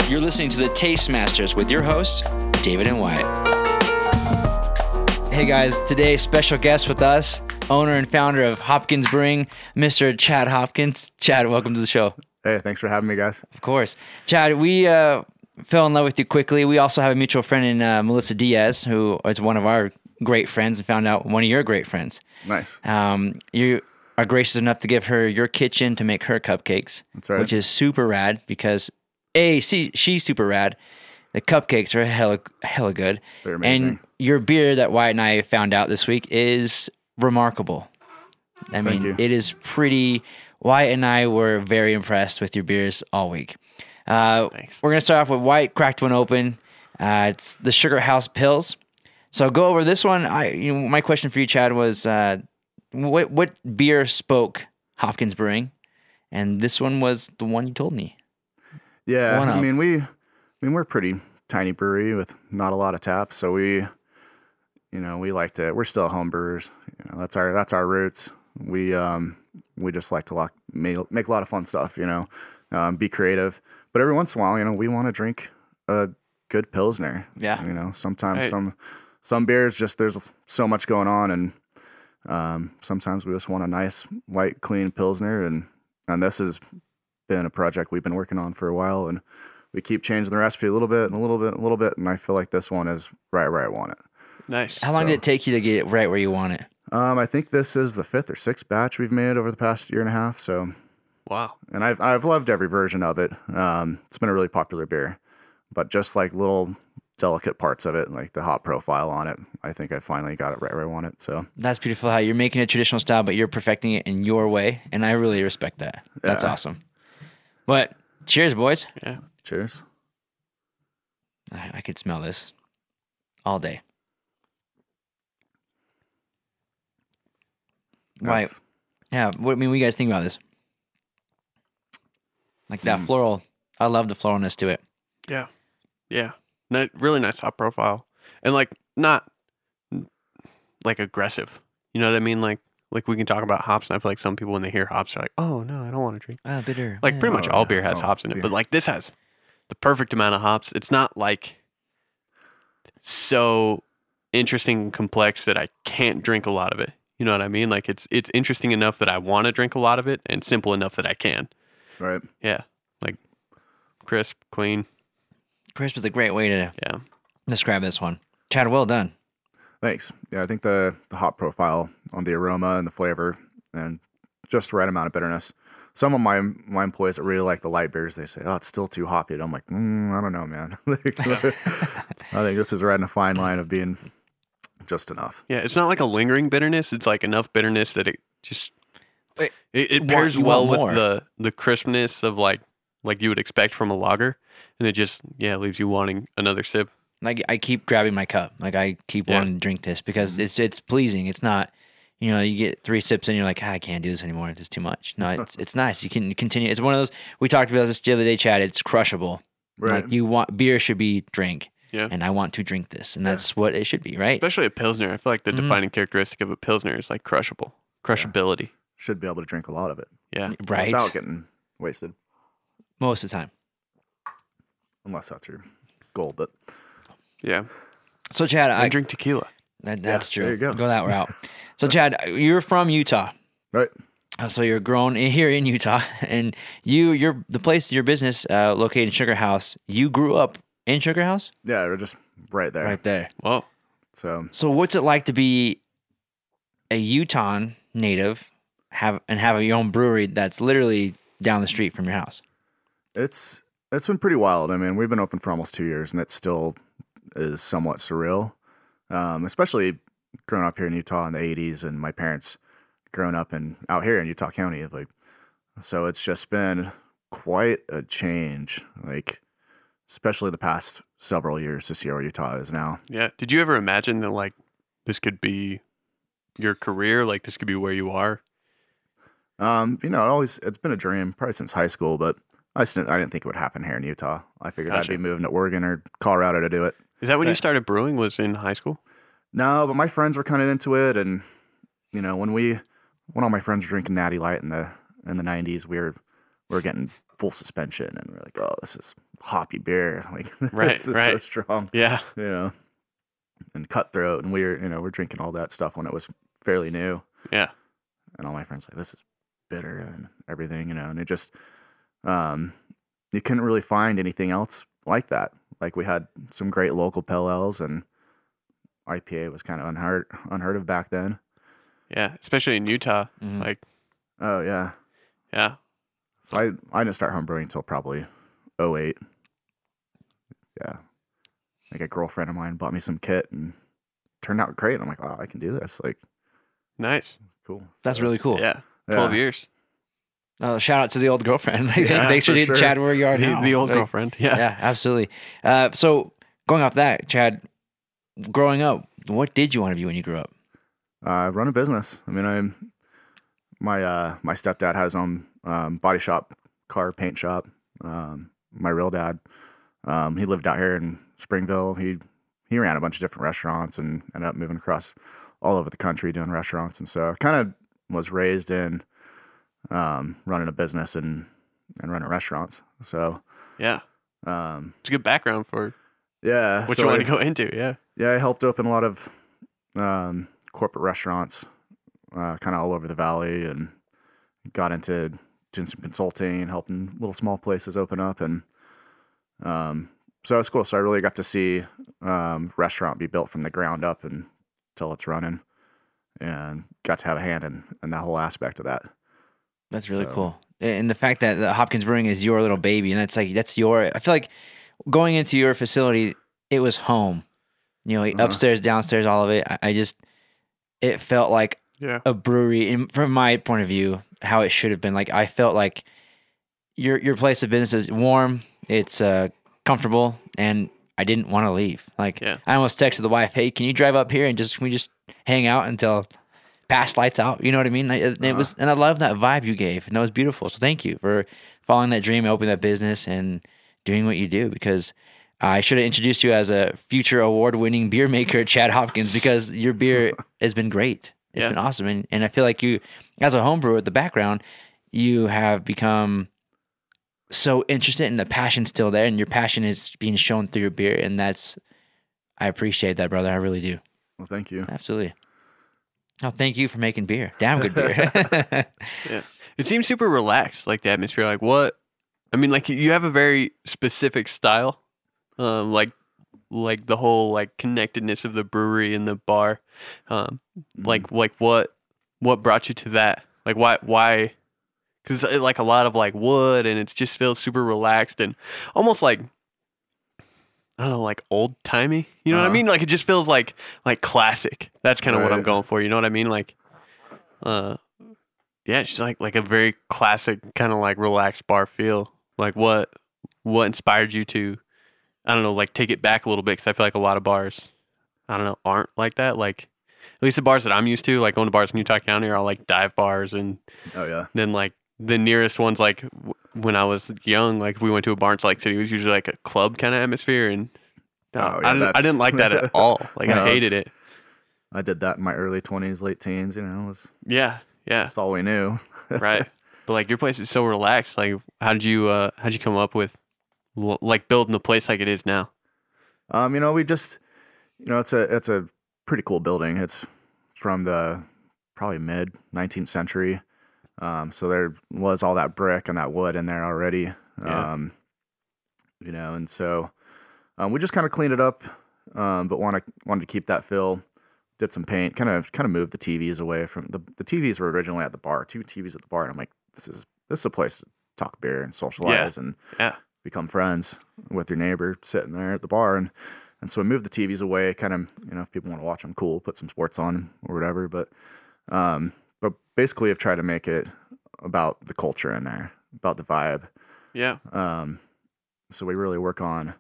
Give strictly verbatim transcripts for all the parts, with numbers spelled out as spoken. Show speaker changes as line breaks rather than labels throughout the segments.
You're listening to the Taste Masters with your hosts, David and Wyatt. Hey guys, today special guest with us, owner and founder of Hopkins Brewing, Mister Chad Hopkins. Chad, welcome to the show.
Hey, thanks for having me, guys.
Of course. Chad, we uh, fell in love with you quickly. We also have a mutual friend in uh, Melissa Diaz, who is one of our great friends, and found out one of your great friends.
Nice.
Um, you are gracious enough to give her your kitchen to make her cupcakes.
That's right.
Which is super rad because, A, she, she's super rad. The cupcakes are hella, hella good.
They're amazing.
And your beer that Wyatt and I found out this week is remarkable. I
Thank
mean,
you.
it is pretty... Wyatt and I were very impressed with your beers all week. Uh,
Thanks.
We're going to start off with Wyatt cracked one open. Uh, it's the Sugar House Pils. So go over this one. I, you know, my question for you, Chad, was uh, what what beer spoke Hopkins Brewing? And this one was the one you told me.
Yeah,
One
I
of.
mean we, I mean we're a pretty tiny brewery with not a lot of taps, so we, you know, we like to. We're still home brewers. You know, that's our that's our roots. We um we just like to lock, make make a lot of fun stuff. You know, um, be creative. But every once in a while, you know, we want to drink a good Pilsner.
Yeah.
You know, sometimes
Right.
some some beers just there's so much going on, and um, sometimes we just want a nice light, clean Pilsner, and and this has been a project we've been working on for a while, and we keep changing the recipe a little bit and a little bit and a little bit, and I feel like this one is right where I want it.
Nice.
How long
So-
did it take you to get it right where you want it?
Um, I think this is the fifth or sixth batch we've made over the past year and a half. So,
Wow.
and I've I've loved every version of it. Um, it's been a really popular beer, but just like little delicate parts of it, like the hop profile on it, I think I finally got it right where I want it. So,
That's beautiful how you're making a traditional style, but you're perfecting it in your way. And I really respect that. That's
Yeah.
awesome. But cheers, boys.
Yeah.
cheers.
I, I could smell this all day. Right.
That's-
Yeah. What I mean, what do you guys think about this? Like that
Hmm.
floral. I love the floralness to it.
Yeah. Yeah. Ni- really nice top profile. And like not like aggressive. You know what I mean? Like like we can talk about hops, and I feel like some people when they hear hops are like, oh no, I don't want to drink.
Ah, bitter.
Like pretty much
Oh,
all
yeah.
beer has
Oh,
hops in it,
yeah.
but like this has the perfect amount of hops. It's not like so interesting and complex that I can't drink a lot of it. You know what I mean? Like it's it's interesting enough that I want to drink a lot of it, and simple enough that I can.
Right.
Yeah. Like crisp, clean.
Crisp is a great way to
Yeah.
describe this one. Chad, well done.
Thanks. Yeah, I think the the hop profile on the aroma and the flavor, and just the right amount of bitterness. Some of my my employees that really like the light beers, they say, "Oh, it's still too hoppy." I'm like, mm, I don't know, man. I think this is right in a fine line of being just enough.
Yeah, it's not like a lingering bitterness. It's like enough bitterness that it just
It-
it, it
want-
pairs
you
well
want
with
more.
the the crispness of like like you would expect from a lager, and it just yeah leaves you wanting another sip.
Like I keep grabbing my cup. Like I keep
Yeah.
wanting to drink this because it's it's pleasing. It's not, you know, you get three sips and you're like, ah, I can't do this anymore. It's too much. No, it's it's nice. You can continue. It's one of those we talked about this the other day, Chad. It's crushable.
Right.
Like you want beer should be drank.
Yeah.
And I want to drink this, and
Yeah.
that's what it should be, right?
Especially a pilsner. I feel like the
Mhm.
defining characteristic of a pilsner is like crushable, crushability.
Should be able to drink a lot of it
Yeah,
Right.
without getting wasted,
Most of the time.
unless that's your goal. But
yeah.
So Chad,
I
I
drink tequila.
that, that's
Yeah,
true.
there you go.
Go that route. So Chad, you're from Utah.
right,
Uh, So you're grown in, here in Utah, and you, you're the place, your business, uh, located in Sugar House. You grew up in Sugar House,
yeah, we're just right there.
right there.
Whoa.
So
So what's it like to be a Utah native, have and have your own brewery that's literally down the street from your house?
it's it's been pretty wild. I mean, we've been open for almost two years, and it still is somewhat surreal. Um, especially growing up here in Utah in the eighties, and my parents growing up in out here in Utah County. Like, so it's just been quite a change. Like, especially the past several years to see where Utah is now.
Yeah. Did you ever imagine that like this could be your career? Like this could be where you are?
Um, you know, it always it's been a dream probably since high school, but I just didn't, I didn't think it would happen here in Utah. I figured
Gotcha.
I'd be moving to Oregon or Colorado to do it.
Is that when you
Right.
started brewing? Was in high school?
No, but my friends were kind of into it, and you know, when we when all my friends were drinking Natty Light in the in the nineties, we were we were getting full suspension, and we're like, oh, this is hoppy beer. Like,
Right,
this is
right.
so strong,
Yeah.
you know, and cutthroat. And we were, you know, we're drinking all that stuff when it was fairly new.
Yeah.
And all my friends like, this is bitter and everything, you know, and it just, um, you couldn't really find anything else like that. Like, we had some great local pale ales, and I P A was kind of unheard, unheard of back then.
Yeah. Especially in Utah.
Mhm.
Like,
Oh yeah.
yeah.
So I, I didn't start homebrewing until probably oh eight. Yeah. Like, a girlfriend of mine bought me some kit and turned out great. I'm like, wow, I can do this. Like,
Nice.
cool.
That's
So,
really cool.
Yeah.
yeah.
twelve years.
Uh, shout out to the old girlfriend. Like,
Yeah,
thanks for
for
getting
sure.
Chad where you are
The,
now.
the old
Like,
girlfriend. Yeah.
Yeah, absolutely. Uh, so going off that, Chad, growing up, what did you want to be when you grew up?
Uh, run a business. I mean, I'm my uh, my stepdad has his own um, body shop, car paint shop. Um, my real dad, um, he lived out here in Springville. He he ran a bunch of different restaurants and ended up moving across all over the country doing restaurants. And so I kind of was raised in um, running a business and and running restaurants. So
Yeah.
um,
It's a good background for
yeah,
what
so
you want
I-
to go into. Yeah.
Yeah, I helped open a lot of um, corporate restaurants, uh, kind of all over the valley, and got into doing some consulting and helping little small places open up, and um, so it's cool. So I really got to see um, restaurant be built from the ground up and until it's running, and got to have a hand in, in that whole aspect of that.
That's really
So-
cool. And the fact that the Hopkins Brewing is your little baby, and that's like that's your. I feel like going into your facility, it was home. You know,
Uh-huh.
upstairs, downstairs, all of it. I, I just, it felt like
Yeah.
a brewery, in, from my point of view, how it should have been. Like I felt like your your place of business is warm, it's uh, comfortable, and I didn't want to leave. Like
Yeah.
I almost texted the wife, "Hey, can you drive up here and just can we just hang out until past lights out?" You know what I mean? Like, It, it
Uh-huh.
was, and I love that vibe you gave, and that was beautiful. So thank you for following that dream, opening that business, and doing what you do. Because I should have introduced you as a future award-winning beer maker, Chad Hopkins, because your beer has been great. It's
Yeah.
been awesome, and and I feel like you, as a home brewer with the background, you have become so interested, and the passion's still there, and your passion is being shown through your beer, and that's, I appreciate that, brother. I really do.
Well, thank you.
Absolutely. Oh, thank you for making beer. Damn good beer.
Yeah. It seems super relaxed, like the atmosphere. Like what? I mean, like you have a very specific style, um, like like the whole like connectedness of the brewery and the bar. Um,
Mhm.
like like what what brought you to that? Like why why? Because like a lot of like wood, and it just feels super relaxed and almost like I don't know, like old timey. You know what I
Uh-huh.
mean? Like it just feels like like classic. That's kind of what I'm
Right.
going for. You know what I mean? Like, uh, yeah, it's just like like a very classic kind of like relaxed bar feel. Like what what inspired you to, I don't know, like take it back a little bit? Because I feel like a lot of bars, I don't know, aren't like that. Like at least the bars that I'm used to, like going to bars in Utah County, are all like dive bars, and
Oh yeah.
then like the nearest ones, like w- when I was young, like if we went to a bar in Salt Lake City, it was usually like a club kind of atmosphere, and uh,
Oh,
I
yeah,
didn't I
that's-
didn't like that at all. Like I
No,
hated
it's-
it.
I did that in my early twenties, late teens. You know, it was
Yeah, yeah,
that's all we knew.
right. But like your place is so relaxed. Like how did you uh how did you come up with l- like building the place like it is now?
Um, you know, we just, you know, it's a it's a pretty cool building. It's from the probably mid nineteenth century. Um, so there was all that brick and that wood in there already.
Yeah.
Um, you know, and so um, we just kind of cleaned it up, um, but want to wanted to keep that feel. Did some paint, kind of kind of moved the T Vs away from the the T Vs were originally at the bar, two T Vs at the bar, and I'm like, this is this is a place to talk beer and socialize and
Yeah.
become friends with your neighbor sitting there at the bar, and and so we moved the T Vs away, kind of, you know, if people want to watch them, cool, put some sports on or whatever, but um, but basically I've tried to make it about the culture in there, about the vibe.
Yeah.
Um, so we really work on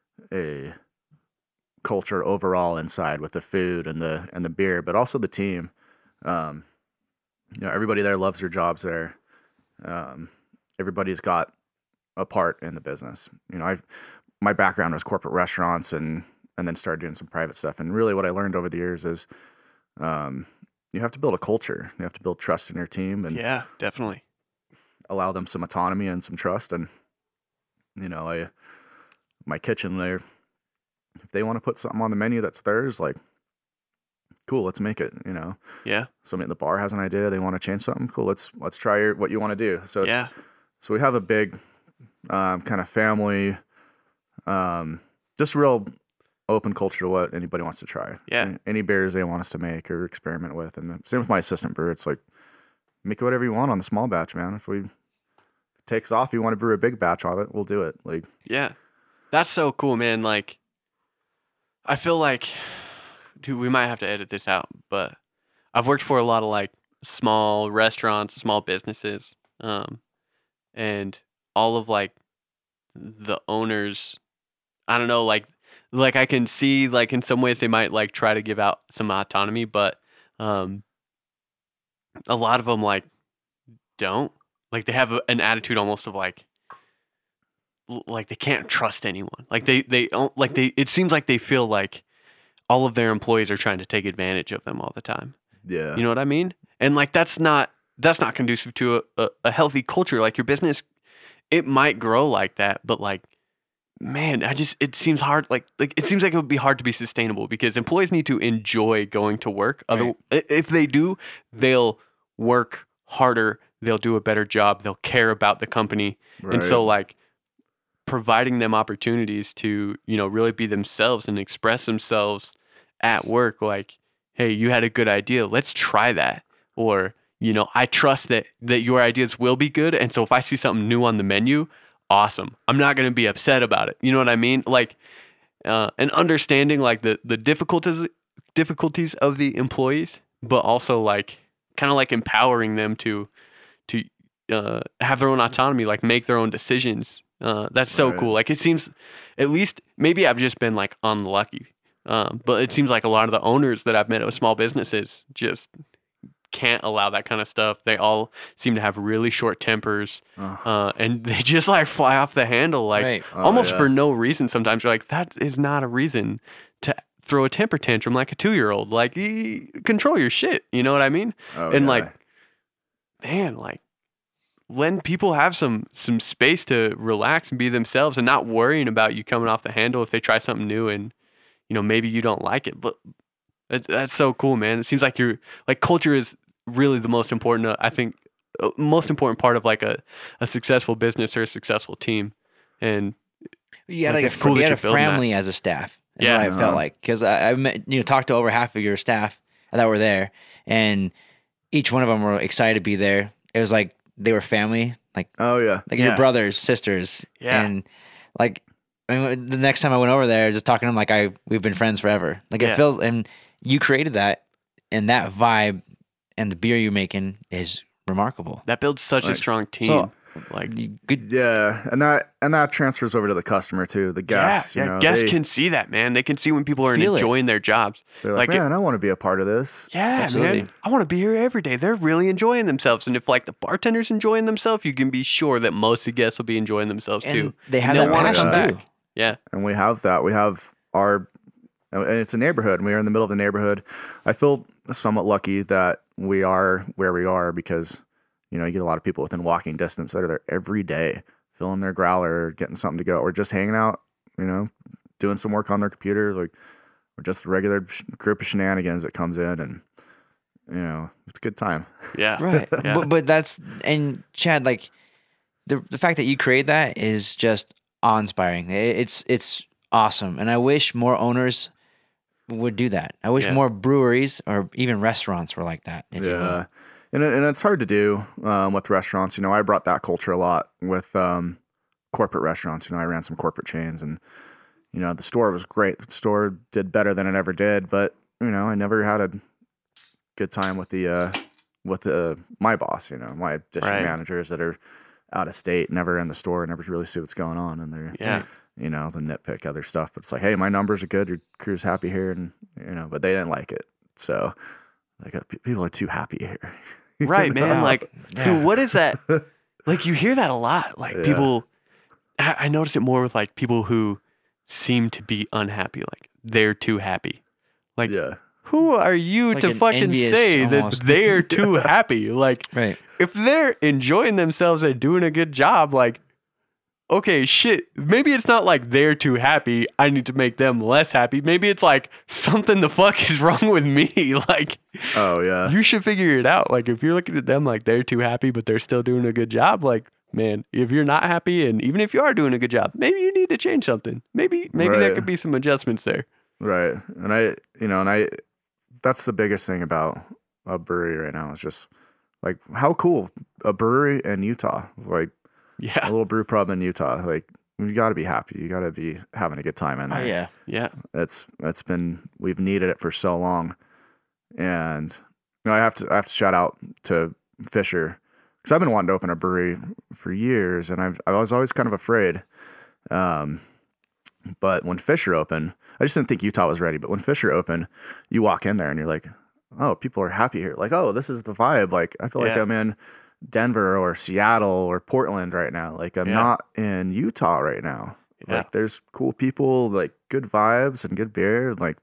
a culture overall inside with the food and the and the beer, but also the team. Um, you know, everybody there loves their jobs there. Um, everybody's got a part in the business. You know, I've my background was corporate restaurants and and then started doing some private stuff. And really, what I learned over the years is, um, you have to build a culture. You have to build trust in your team. And
Yeah, definitely.
allow them some autonomy and some trust. And you know, I my kitchen there, if they want to put something on the menu that's theirs, like, cool, let's make it. You know,
Yeah.
somebody at the bar has an idea, they want to change something, cool, let's let's try your, what you want to do. So it's,
Yeah.
so we have a big um, kind of family, um, just real open culture to what anybody wants to try.
Yeah.
Any, any beers they want us to make or experiment with. And same with my assistant brewer. It's like, make it whatever you want on the small batch, man. If we if it takes off, you want to brew a big batch of it, we'll do it. Like,
Yeah. That's so cool, man. Like, I feel like, dude, we might have to edit this out, but I've worked for a lot of like small restaurants, small businesses, um, and all of like the owners, I don't know, like, like I can see like in some ways they might like try to give out some autonomy, but um, a lot of them like don't. Like they have a, an attitude almost of like, l- like they can't trust anyone. Like they they don't like they. It seems like they feel like all of their employees are trying to take advantage of them all the time.
yeah.
You know what I mean? And like that's not that's not conducive to a, a, a healthy culture. Like your business, it might grow like that, but like, man, I just it seems hard. Like like it seems like it would be hard to be sustainable because employees need to enjoy going to work. Other
Right.
i- if they do, they'll work harder. They'll do a better job. They'll care about the company, and so
Right.
like providing them opportunities to you know really be themselves and express themselves at work. Like, hey, you had a good idea. Let's try that. Or you know, I trust that that your ideas will be good, and so if I see something new on the menu, awesome. I'm not going to be upset about it. You know what I mean? Like, uh, and understanding like the the difficulties difficulties of the employees, but also like kind of like empowering them to to uh, have their own autonomy, like make their own decisions. Uh, that's so
Right.
cool. Like it seems, at least maybe I've just been like unlucky, um, but it seems like a lot of the owners that I've met of small businesses just can't allow that kind of stuff. They all seem to have really short tempers,
Oh,
uh, and they just like fly off the handle, like
Right.
Oh,
almost
yeah.
for no reason. Sometimes you're like, that is not a reason to throw a temper tantrum like a two year old. Like, e- control your shit. You know what I mean?
oh,
and
yeah.
like, man, like, letting people have some some space to relax and be themselves, and not worrying about you coming off the handle if they try something new and you know maybe you don't like it. But that, that's so cool, man. It seems like you're like culture is really the most important. Uh, I think uh, most important part of like a a successful business or a successful team. And
You had
Like,
like,
it's
a,
cool
you
that
had a
you're building that.
family as a staff. Is
Yeah.
what I
Uh-huh.
felt like because I, I met, you know talked to over half of your staff that were there, and each one of them were excited to be there. It was like they were family, like
Oh yeah.
like
Yeah.
your brothers, sisters,
Yeah.
and like I mean, the next time I went over there, just talking to them like I we've been friends forever. Like
Yeah.
it feels, and you created that, and that vibe, and the beer you're making is remarkable.
that builds such a
Nice.
strong team.
So-
like,
You- Good,
Yeah, and that and that transfers over to the customer too. The guests,
yeah,
you
yeah.
know,
guests
they,
can see that, man. They can see when people are
Feel it.
enjoying their jobs.
they're like,
like it-
man, I want to be a part of this.
Yeah,
Absolutely.
man. I want to be here every day. They're really enjoying themselves. And if like the bartender's enjoying themselves, you can be sure that most of the guests will be enjoying themselves
and
too.
they have
They'll
that
wanna
passion
come
too.
back. Yeah.
And we have that. We have our, and it's a neighborhood. And we are in the middle of the neighborhood. I feel somewhat lucky that we are where we are because, you know, you get a lot of people within walking distance that are there every day, filling their growler, getting something to go, or just hanging out, you know, doing some work on their computer, like, or just a regular sh- group of shenanigans that comes in, and you know, it's a good time.
Yeah.
Right.
Yeah.
But but that's and Chad, like the the fact that you create that is just awe inspiring. It's it's awesome. And I wish more owners would do that. I wish
Yeah.
more breweries or even restaurants were like that. If you will.
Yeah, and it, and it's hard to do um, with restaurants. You know, I brought that culture a lot with um, corporate restaurants. You know, I ran some corporate chains, and you know, the store was great. The store did better than it ever did, but you know, I never had a good time with the uh, with the my boss. You know, my district
Right.
managers that are out of state, never in the store, never really see what's going on, and they're
Yeah.
you know, the nitpick other stuff. But it's like, hey, my numbers are good. Your crew's happy here, and you know, but they didn't like it. So, like, uh, pe- people are too happy here.
Right, man.
Wow.
Like,
Yeah.
dude, what is that? Like, you hear that a lot. Like,
Yeah.
people, I, I notice it more with like people who seem to be unhappy. Like, they're too happy. Like,
Yeah.
who are you
It's like
to
an
fucking
envious
say
almost.
that they're too happy? Like,
Right.
if they're enjoying themselves and doing a good job, like, okay, shit, maybe it's not like they're too happy. I need to make them less happy. Maybe it's like something the fuck is wrong with me. Like,
Oh yeah.
you should figure it out. Like, if you're looking at them like they're too happy, but they're still doing a good job, like, man, if you're not happy, and even if you are doing a good job, maybe you need to change something. Maybe, maybe there
Right.
could be some adjustments there.
Right. And I, you know, and I, that's the biggest thing about a brewery right now is just like how cool a brewery in Utah, like a
Yeah,
little brew pub in Utah. Like you got to be happy. You got to be having a good time in
Oh
there.
yeah.
yeah,
That's, that's been, we've needed it for so long. And you know, I have to, I have to shout out to Fisher because I've been wanting to open a brewery for years and I've, I was always kind of afraid. Um, But when Fisher opened, I just didn't think Utah was ready. But when Fisher opened, you walk in there and you're like, oh, people are happy here. Like, oh, this is the vibe. Like, I feel like
Yeah.
I'm in Denver or Seattle or Portland right now. Like, I'm
Yeah.
not in Utah right now.
Yeah.
Like, there's cool people, like good vibes and good beer. Like,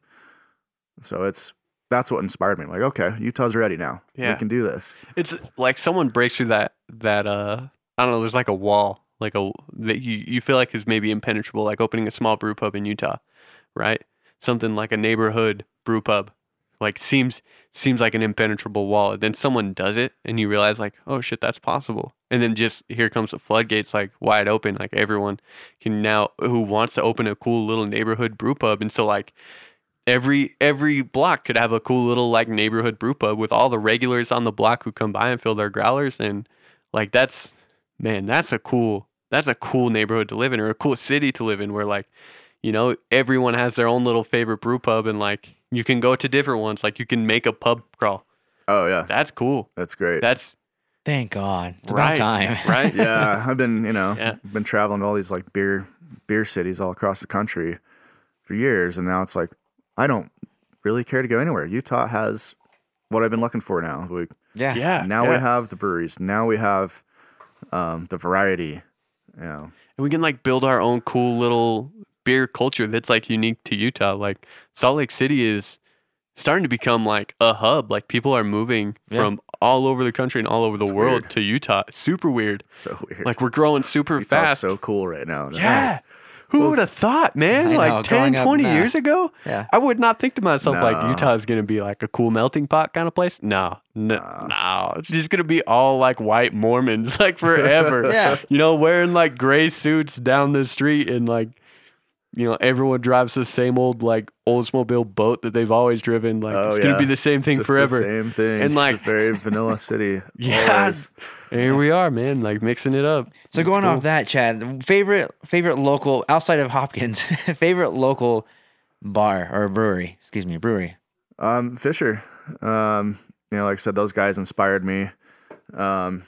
so it's, that's what inspired me. Like, okay, Utah's ready now.
Yeah.
We can do this.
it's like someone breaks through that that uh I don't know. There's like a wall, like a that you you feel like is maybe impenetrable, like opening a small brew pub in Utah, right? Something like a neighborhood brew pub, like seems seems like an impenetrable wall. And then someone does it, and you realize like, oh shit, that's possible. And then just here comes the floodgates, like wide open. Like everyone can now who wants to open a cool little neighborhood brew pub, and so like. Every every block could have a cool little like neighborhood brew pub with all the regulars on the block who come by and fill their growlers, and like that's man, that's a cool that's a cool neighborhood to live in, or a cool city to live in, where like, you know, everyone has their own little favorite brew pub, and like you can go to different ones, like you can make a pub crawl.
Oh, yeah.
That's cool.
That's great.
That's
Thank God. It's
right,
about time.
right?
yeah, I've been, you know,
Yeah.
been traveling to all these like beer beer cities all across the country for years, and now it's like I don't really care to go anywhere. Utah has what I've been looking for now. We
Yeah.
Yeah.
now
yeah.
we have the breweries. Now we have um, the variety. You know,
And we can like build our own cool little beer culture that's like unique to Utah. Like Salt Lake City is starting to become like a hub. Like people are moving
Yeah.
from all over the country and all over the
It's
world
weird.
to Utah. It's super weird.
it's so weird.
Like we're growing super
Utah's
fast.
so cool right now. It's
yeah. Who
Well,
would have thought, man?
I
like
know,
ten,
growing up,
twenty
nah.
years ago?
Yeah.
I would not think to myself like
No.
Utah is going to be like a cool melting pot kind of place. No, no,
Nah.
no. It's just going to be all like white Mormons like forever.
Yeah.
You know, wearing like gray suits down the street, and like, you know, everyone drives the same old like Oldsmobile boat that they've always driven. Like
Oh,
it's going to
yeah.
be the same thing
just
forever.
the same thing.
And, like-
Just a very vanilla city.
Yeah.
always.
And here we are, man, like mixing it up.
So
It's
going
cool.
off that, Chad, favorite favorite local outside of Hopkins, favorite local bar or brewery? Excuse me, brewery.
Um, Fisher. Um, you know, like I said, those guys inspired me. Um,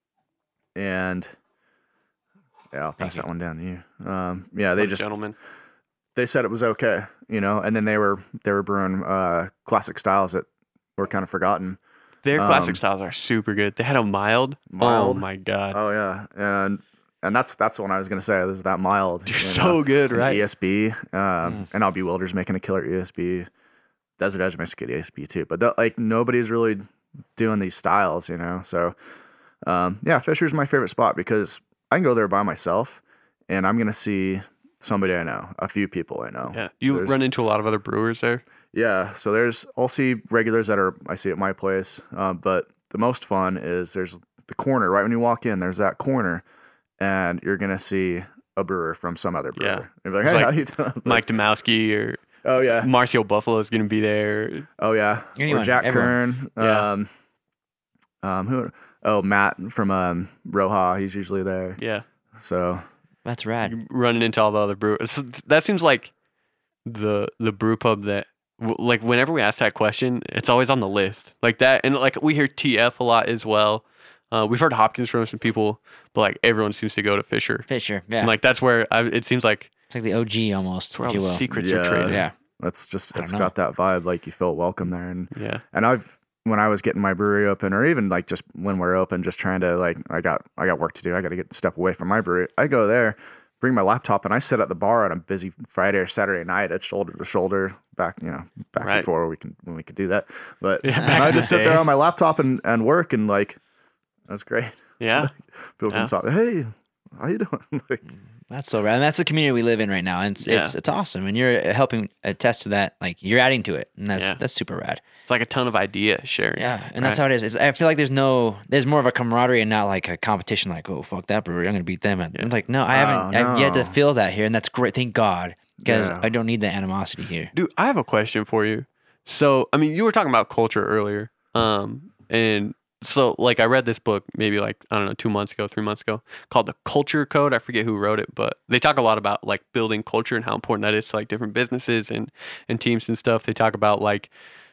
and yeah, I'll pass
Thank
that one down to you. Um, yeah, they
What a
just
gentlemen.
they said it was okay, you know, and then they were they were brewing uh classic styles that were kind of forgotten.
Their classic
um,
styles are super good. They had a mild.
Mild.
Oh my god.
Oh yeah, and and that's that's what I was gonna say. There's that mild.
They're
you
so
know,
good,
and
right?
E S B, um,
Mm.
and I'll be Wilder's making a killer E S B. Desert Edge makes a good E S B too, but that, like nobody's really doing these styles, you know. So um, yeah, Fisher's my favorite spot because I can go there by myself, and I'm gonna see somebody I know, a few people I know.
Yeah. You
There's-
run into a lot of other brewers there.
Yeah, so there's I'll see regulars that are I see at my place, um, but the most fun is there's the corner right when you walk in. There's that corner, and you're gonna see a brewer from some other brewer.
Yeah.
You're like,
It's
hey,
like
how you doing?
Mike Domowski or
Oh yeah,
Marcio Buffalo is going to be there.
oh yeah,
Anyone,
or Jack
everyone.
Kern.
Yeah.
Um, um, who? Oh, Matt from um, Roja. He's usually there.
Yeah.
So
That's rad.
You're running into all the other brewers. It's- That seems like the the brew pub that w- like whenever we ask that question, it's always on the list. Like that, and like we hear T F a lot as well. Uh, we've heard Hopkins from some people, but like everyone seems to go to Fisher.
Fisher. Yeah.
And like that's where I, it seems like
it's like the O G almost,
that's where
if
all
you
the
will.
secrets
Yeah.
are traded.
Yeah.
that's just
I
it's
don't know.
got that vibe. Like you feel welcome there, and
Yeah.
and I've when I was getting my brewery open, or even like just when we're open, just trying to like I got I got work to do. I got to get step away from my brewery. I go there bring my laptop and I sit at the bar on a busy Friday or Saturday night at shoulder to shoulder back, you know, back
Right.
before we can, when we could do that. But
Yeah,
and
back
I
in the
just sit
day.
there on my laptop and, and work and like, that's great.
Yeah.
People
Yeah.
come talk, hey, how you doing? Like,
That's so rad. And that's the community we live in right now. And it's
Yeah.
it's, it's awesome. And you're helping attest to that. Like you're adding to it. And that's
Yeah.
that's super rad.
It's like a ton of idea sharing.
Yeah. And that's
right?
how it is. It's, I feel like there's no there's more of a camaraderie and not like a competition like, oh fuck that brewery. I'm gonna beat them. I'm like, no, I haven't
Oh,
I've yet to
no.
feel that here. And that's great. Thank God. Because
Yeah.
I don't need the animosity here.
Dude, I have a question for you. So, I mean, you were talking about culture earlier. Um, and so like I read this book maybe like, I don't know, two months ago, three months ago called The Culture Code. I forget who wrote it, but they talk a lot about like building culture and how important that is to like different businesses and, and teams and stuff. They talk about like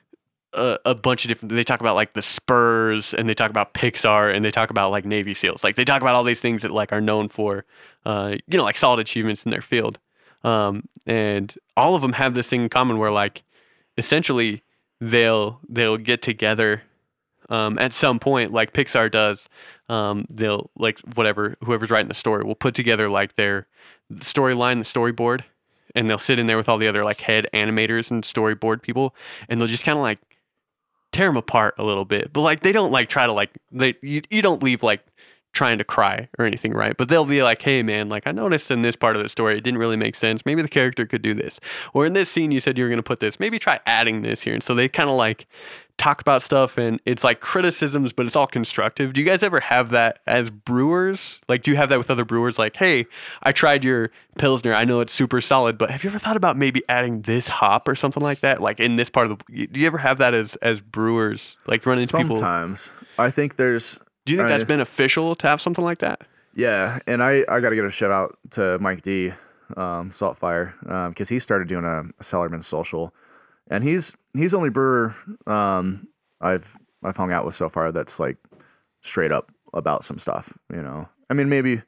a, a bunch of different, they talk about like the Spurs and they talk about Pixar and they talk about like Navy SEALs. Like they talk about all these things that like are known for, uh, you know, like solid achievements in their field. Um, and all of them have this thing in common where like essentially they'll they'll get together um, at some point, like Pixar does. Um, they'll like whatever whoever's writing the story will put together like their storyline, the storyboard, and they'll sit in there with all the other like head animators and storyboard people, and they'll just kind of like tear them apart a little bit. But like they don't like try to like they you, you don't leave like trying to cry or anything, right? But they'll be like, hey man, like I noticed in this part of the story it didn't really make sense. Maybe the character could do this. Or in this scene you said you were going to put this. Maybe try adding this here. And so they kind of like talk about stuff and it's like criticisms, but it's all constructive. Do you guys ever have that as brewers? Like do you have that with other brewers? Like, hey, I tried your Pilsner. I know it's super solid, but have you ever thought about maybe adding this hop or something like that? Like in this part of the, do you ever have that as, as brewers? Like run into people?
sometimes I think there's,
Do you think
I-
that's beneficial to have something like that?
yeah. And I, I got to get a shout out to Mike D, um, Saltfire, um, cause he started doing a, a Cellarman social and he's, he's the only brewer, um, I've, I've hung out with so far that's like straight up about some stuff, you know. I mean, maybe,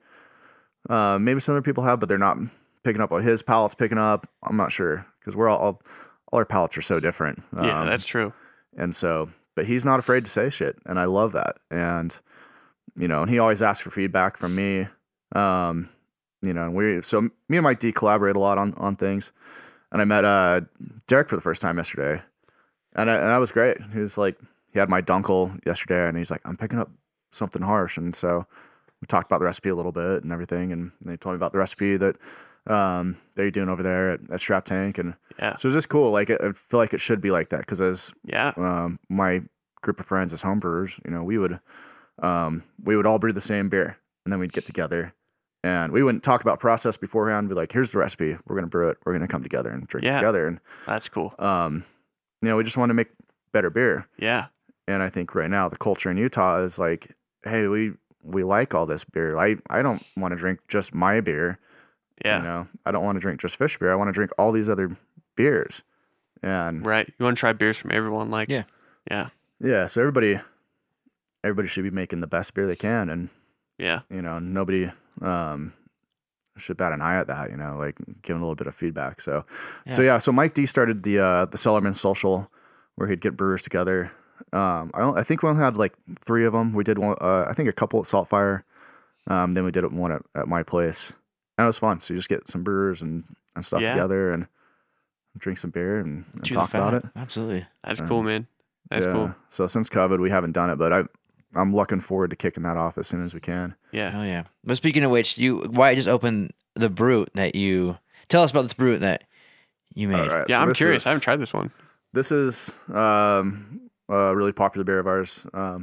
uh, maybe some other people have, but they're not picking up what his palate's picking up. I'm not sure because we're all, all, all our palates are so different.
Yeah,
Um,
that's true.
and so, but he's not afraid to say shit, and I love that. And you know, and he always asks for feedback from me. Um, you know, and we so me and Mike D collaborate a lot on on things. And I met uh Derek for the first time yesterday, and I, and that was great. He was like, he had my dunkel yesterday, and he's like, I'm picking up something harsh, and so we talked about the recipe a little bit and everything, and they told me about the recipe that um that you're doing over there at, at Strap Tank, and
Yeah.
so it's just cool. Like, I feel like it should be like that because as
Yeah.
um, my group of friends as homebrewers, you know, we would um, we would all brew the same beer, and then we'd get together, and we wouldn't talk about process beforehand. Be like, here's the recipe. We're gonna brew it. We're gonna come together and drink it
Yeah.
together, and
That's cool.
um, you know, we just want to make better beer.
Yeah.
And I think right now the culture in Utah is like, hey, we we like all this beer. I I don't want to drink just my beer.
Yeah.
You know, I don't want to drink just fish beer. I want to drink all these other beers. And
Right. You want to try beers from everyone. Like,
Yeah.
Yeah.
yeah, so everybody everybody should be making the best beer they can, and
Yeah.
you know, nobody um should bat an eye at that, you know, like giving a little bit of feedback. So so
Yeah.
yeah, so Mike D started the uh the Cellarman Social where he'd get brewers together. Um I don't I think we only had like three of them. We did one uh I think a couple at Saltfire. Um then we did one at, at my place. And it was fun. So you just get some brewers and, and stuff
Yeah.
together and drink some beer and, and
Chew the
talk about
fat.
it.
Absolutely.
That's
Um,
cool, man. That's
yeah.
cool.
So since COVID we haven't done it, but I I'm looking forward to kicking that off as soon as we can.
Yeah.
Oh yeah. But speaking of which, you Wyatt just opened the brute that you tell us about this brute that you made.
All right.
Yeah.
so
I'm
this
curious.
is-
I haven't tried this one.
This is um, a really popular beer of ours. Um,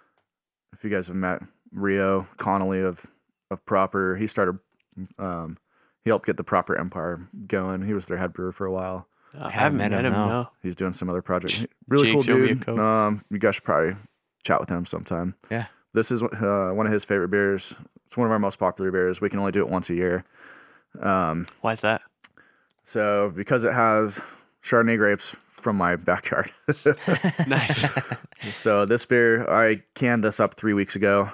if you guys have met Rio Connolly of of Proper, he started. Um, he helped get the Proper Empire going. He was their head brewer for a while.
I
haven't met him, no.
no.
He's doing some other projects. Really
Jake,
cool
show me a
dude.
code.
Um, you guys should probably chat with him sometime.
Yeah.
This is uh, one of his favorite beers. It's one of our most popular beers. We can only do it once a year. Um,
Why is that?
so because it has Chardonnay grapes from my backyard.
Nice.
So this beer, I canned this up three weeks ago.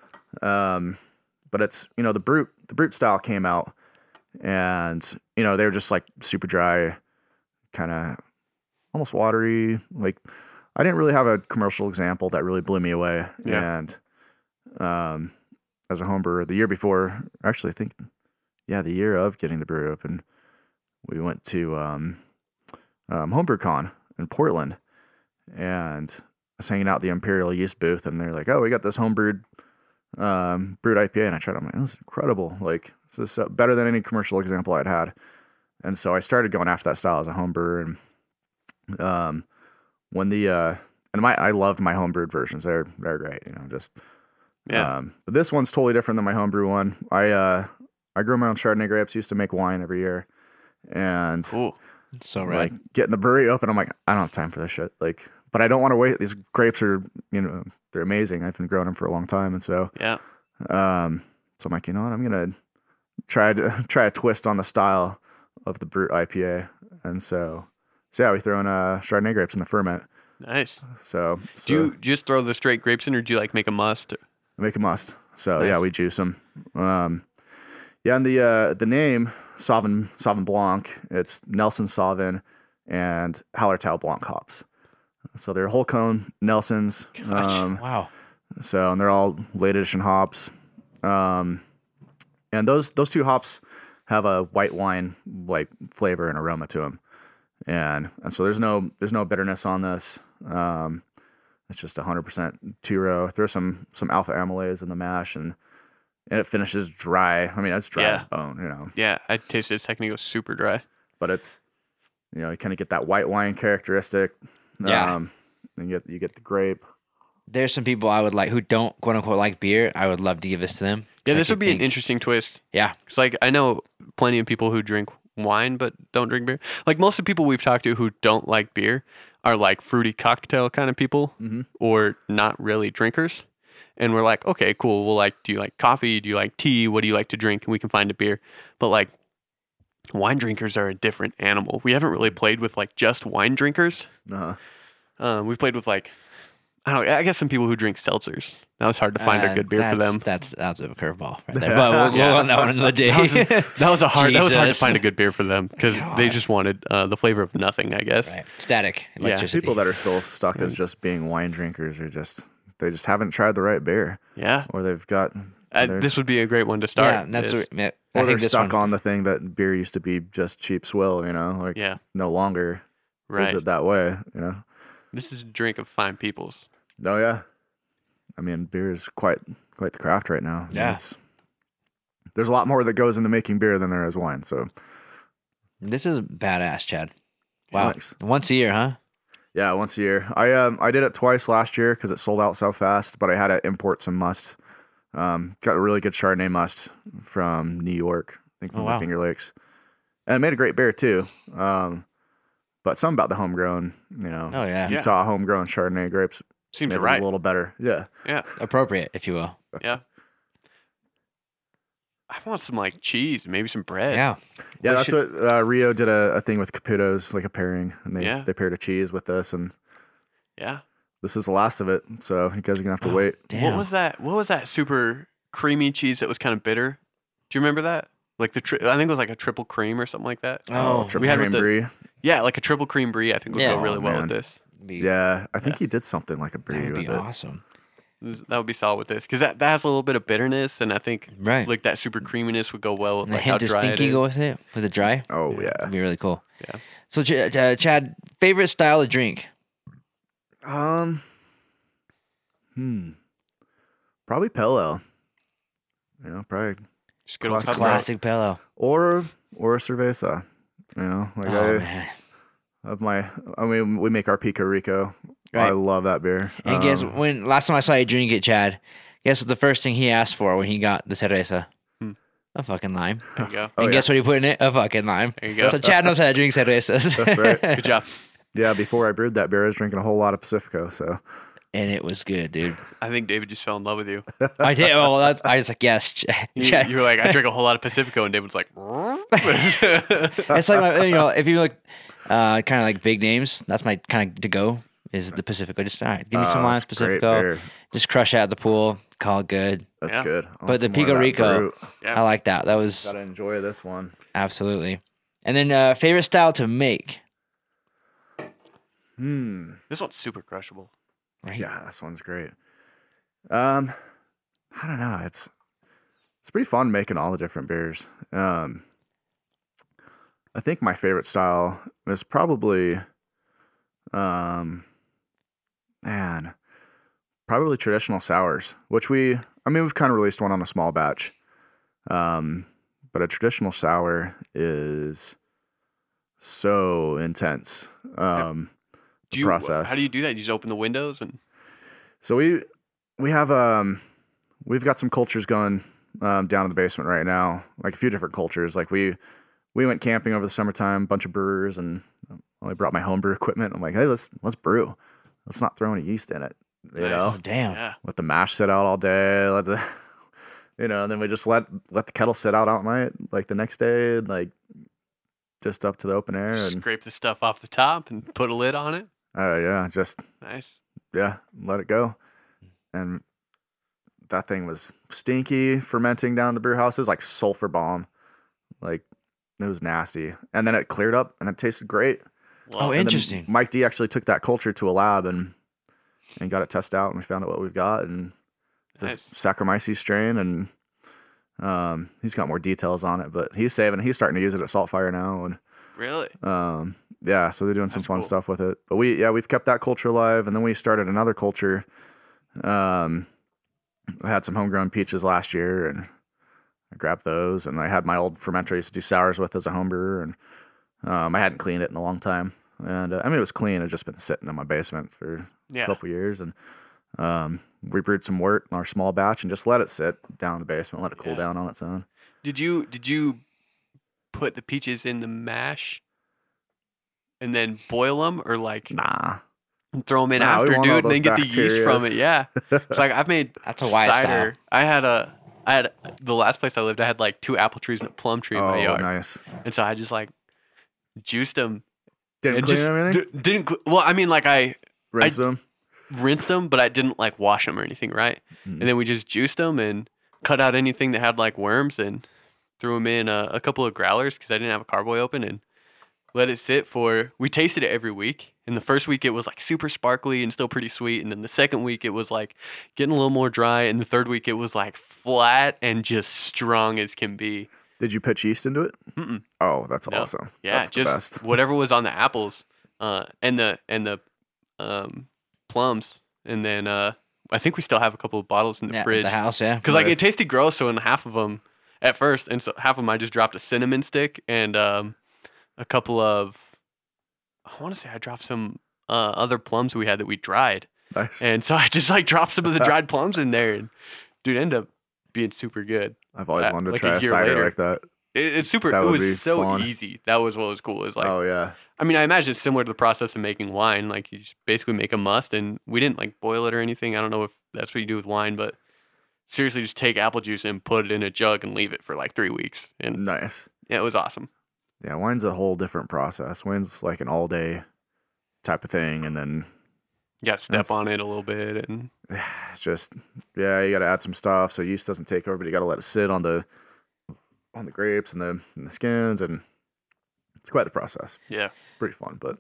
Um, but it's, you know, the brute, the brute style came out, and you know they were just like super dry, kind of almost watery. Like I didn't really have a commercial example that really blew me away.
Yeah.
And um, as a home brewer, the year before, actually, I think, yeah, the year of getting the brewery open, we went to um, um, HomebrewCon in Portland, and I was hanging out at the Imperial Yeast booth, and they're like, "Oh, we got this homebrewed um, brewed I P A," and I tried it. I'm like, "This is incredible! Like, this is uh, better than any commercial example I'd had." And so I started going after that style as a home brewer, and um, when the uh, and my I loved my homebrewed versions. They're they're great, you know, just
Yeah.
Um, but this one's totally different than my homebrew one. I uh, I grew my own Chardonnay grapes. Used to make wine every year, and
Cool.
It's so
like
rad.
getting the brewery open, I'm like, I don't have time for this shit. Like, but I don't want to wait. These grapes are, you know, they're amazing. I've been growing them for a long time, and so
Yeah.
um, so I'm like, you know what, I'm gonna try to try a twist on the style of the brew I P A, and so so yeah, we throw in uh Chardonnay grapes in the ferment.
Nice.
So, so
Do you just throw the straight grapes in, or do you like make a must?
make a must. So yeah,
Nice.
we juice them. Um, yeah, and the uh, the name Sauvin Sauvin Blanc, it's Nelson Sauvin and Hallertau Blanc hops. So they're whole cone Nelsons.
Gosh.
Um,
Wow.
so and they're all late edition hops. Um, and those those two hops have a white wine like flavor and aroma to them. And and so there's no there's no bitterness on this. Um, it's just one hundred percent two row. Throw some some alpha amylase in the mash, and and it finishes dry. I mean, it's dry
Yeah.
as bone, you know.
Yeah, I tasted it a second ago. Super dry.
But it's, you know, you kind of get that white wine characteristic.
Yeah.
Um, and you get you get the grape.
There's some people I would like who don't quote unquote like beer. I would love to give this to them. 'Cause
Yeah,
I
this
could
would be an
think-
interesting twist.
Yeah.
It's like I know plenty of people who drink wine but don't drink beer. Like most of the people we've talked to who don't like beer are like fruity cocktail kind of people
Mhm.
or not really drinkers. And we're like, okay, cool. Well, like, do you like coffee? Do you like tea? What do you like to drink? And we can find a beer. But like, wine drinkers are a different animal. We haven't really played with like just wine drinkers.
Uh-huh.
Um, we've played with like, I don't know, I guess some people who drink seltzers. That was hard to find a
Uh,
good beer for
that's-
them.
That's that's a curveball right there. But we'll
Yeah.
go on that one another day.
That was, that was a hard. That was hard to
Jesus.
find a good beer for them because they
God.
just wanted uh, the flavor of nothing, I guess.
Right. Static electricity.
People that are still stuck as just being wine drinkers are just they just haven't tried the right beer,
Yeah,
or they've got
uh,
they're-
this would be a great one to start.
Yeah, that's
is-
a, yeah, I
or they're
think this
stuck
one,
on the thing that beer used to be just cheap swill. You know, like
yeah,
no longer
right.
is it that way. You know.
This is a drink of fine peoples.
Oh yeah, I mean, beer is quite quite the craft right now. I mean,
Yeah.
it's, there's a lot more that goes into making beer than there is wine. So
This is badass, Chad. Wow.
Thanks.
Once a year, huh?
yeah, once a year. I um I did it twice last year because it sold out so fast. But I had to import some must. Um, got a really good Chardonnay must from New York. I think from
Oh,
the
wow.
Finger Lakes, and it made a great beer too. Um, but something about the homegrown, you know,
Oh yeah.
Yeah.
Utah homegrown Chardonnay grapes
Seems
made it
right.
a little better. Yeah.
Yeah,
Appropriate, if you will.
yeah. I want some like cheese, maybe some bread.
Yeah.
Yeah,
We
that's
should-
what uh, Rio did a, a thing with Caputo's, like a pairing, and they
Yeah.
they paired a cheese with this, and
Yeah.
this is the last of it. So you guys are gonna have to
Oh,
wait.
Damn.
What was that? What was that super creamy cheese that was kind of bitter? Do you remember that? Like the tri- I think it was like a triple cream or something like that.
Oh,
triple
we had
cream
with the-
brie.
Yeah, like a triple cream brie. I think would
Yeah.
go really
Oh,
well
man.
with this.
Be,
Yeah, I think
Yeah.
he did something like a
that
brie
would
with
be
it.
awesome.
This- That would be solid with this because that, that has a little bit of bitterness, and I think
Right.
like that super creaminess would go well with
and a
like how
hint of
dry it
stinky
is.
go with it, with the dry.
Oh
Yeah.
yeah.
That'd be really cool.
Yeah.
So, Ch- uh, Chad, favorite style of drink?
Um. Hmm. Probably pale ale. You know, probably
Just good old
Classic.
Cutthroat.
Classic Pale.
or or cerveza. You know, like
Oh
I
man.
of my. I mean, we make our Pico Rico. I
Right.
love that beer.
And guess
Um,
when last time I saw you drink it, Chad, guess what the first thing he asked for when he got the cerveza?
Hmm.
A fucking lime.
There you go.
Oh,
and
yeah.
guess what he put in it? A fucking lime.
There you go.
So Chad knows how to drink cervezas.
That's right.
Good job.
Yeah, before I brewed that beer, I was drinking a whole lot of Pacifico. So
And it was good, dude.
I think David just fell in love with you.
I did. Oh, that's. I was like, yes, Ch-
You,
Chad.
you were like, I drink a whole lot of Pacifico, and David's like,
It's like my, you know, if you look, uh, kind of like big names. That's my kind of to go is the Pacifico. Just all right, give me some
Oh,
limes
it's great
Pacifico.
beer.
Just crush out the pool. Call it good.
That's
Yeah.
good. I want
But the
some more of
Pico
that
Rico-
brute.
Yeah.
I like that. That was
Gotta enjoy this one.
absolutely. And then uh, favorite style to make.
Hmm.
This one's super crushable.
Right.
Yeah, this one's great. Um, I don't know. It's it's pretty fun making all the different beers. Um, I think my favorite style is probably, um, man, probably traditional sours, which we, I mean, we've kind of released one on a small batch. Um, but a traditional sour is so intense. Um,
Do
the
you,
process.
How do you do that? You just open the windows and
So we we have um we've got some cultures going um, down in the basement right now, like a few different cultures. Like we we went camping over the summertime, bunch of brewers, and I brought my homebrew equipment. I'm like, hey, let's let's brew. Let's not throw any yeast in it, you
Nice.
know.
Oh, damn.
yeah,
Let the mash sit out all day. Let the you know, and then we just let let the kettle sit out all night, like the next day, and like just up to the open air. And
scrape the stuff off the top and put a lid on it.
oh yeah, just
Nice.
yeah, let it go. And that thing was stinky, fermenting down in the brew house. It was like sulfur bomb. Like, it was nasty. And then it cleared up and it tasted great.
Well,
Oh,
And then
interesting.
Mike D actually took that culture to a lab and and got it tested out, and we found out what we've got. And it's
Nice.
a Saccharomyces strain, and um, he's got more details on it, but he's saving it. He's starting to use it at Saltfire now. And
Really?
um, yeah, so they're doing some
That's
fun
cool.
stuff with it. But we, yeah, we've kept that culture alive, and then we started another culture. Um, I had some homegrown peaches last year, and I grabbed those, and I had my old fermenter I used to do sours with as a home brewer, and um, I hadn't cleaned it in a long time. And uh, I mean, it was clean. It had just been sitting in my basement for a
Yeah.
couple years, and um, we brewed some wort in our small batch and just let it sit down in the basement, let it cool
Yeah.
down on its own.
Did you did you put the peaches in the mash and then boil them, or like
Nah,
throw them in
Nah, we
after,
want
dude,
all
and then get
those
the yeast from it?
bacterias.
Yeah. It's like I've made
That's a wise
cider. I had a I had the last place I lived. I had like two apple trees and a plum tree in my
oh,
yard,
nice.
and so I just like juiced them.
Didn't
and
clean
just
everything.
d- didn't. Cl- well, I mean, like I
Rinse them.
rinsed them, but I didn't like wash them or anything, right?
Mm.
And then we just juiced them and cut out anything that had like worms and threw them in a, a couple of growlers because I didn't have a carboy open, and let it sit for. We tasted it every week. And the first week it was like super sparkly and still pretty sweet, and then the second week it was like getting a little more dry, and the third week it was like flat and just strong as can be.
Did you pitch yeast into it?
Mm-mm.
Oh, that's
No.
awesome.
Yeah,
that's the
just
best.
whatever was on the apples, uh, and the and the um, plums, and then uh, I think we still have a couple of bottles in the
Yeah,
fridge
the house, yeah.
because like it
Nice.
tasted gross. So in half of them at first, and so half of them I just dropped a cinnamon stick and um, a couple of I want to say I dropped some uh, other plums we had that we dried,
Nice.
and so I just like dropped some of the dried plums in there, and dude, it ended up being super good.
I've always
uh,
wanted to
like a
try a,
year
cider
later.
like that.
It, it's super.
That
It
would
was
be
so
fun.
easy. That was what was cool. Is like.
oh yeah.
I mean, I imagine it's similar to the process of making wine. Like you just basically make a must, and we didn't like boil it or anything. I don't know if that's what you do with wine, but seriously, just take apple juice and put it in a jug and leave it for like three weeks, and
Nice.
yeah, it was awesome.
Yeah, wine's a whole different process. Wine's like an all day type of thing, and then
You got to step
That's-
on it a little bit, and
it's just yeah, you got to add some stuff so yeast doesn't take over. But you got to let it sit on the on the grapes and the and the skins, and it's quite the process.
yeah,
Pretty fun, but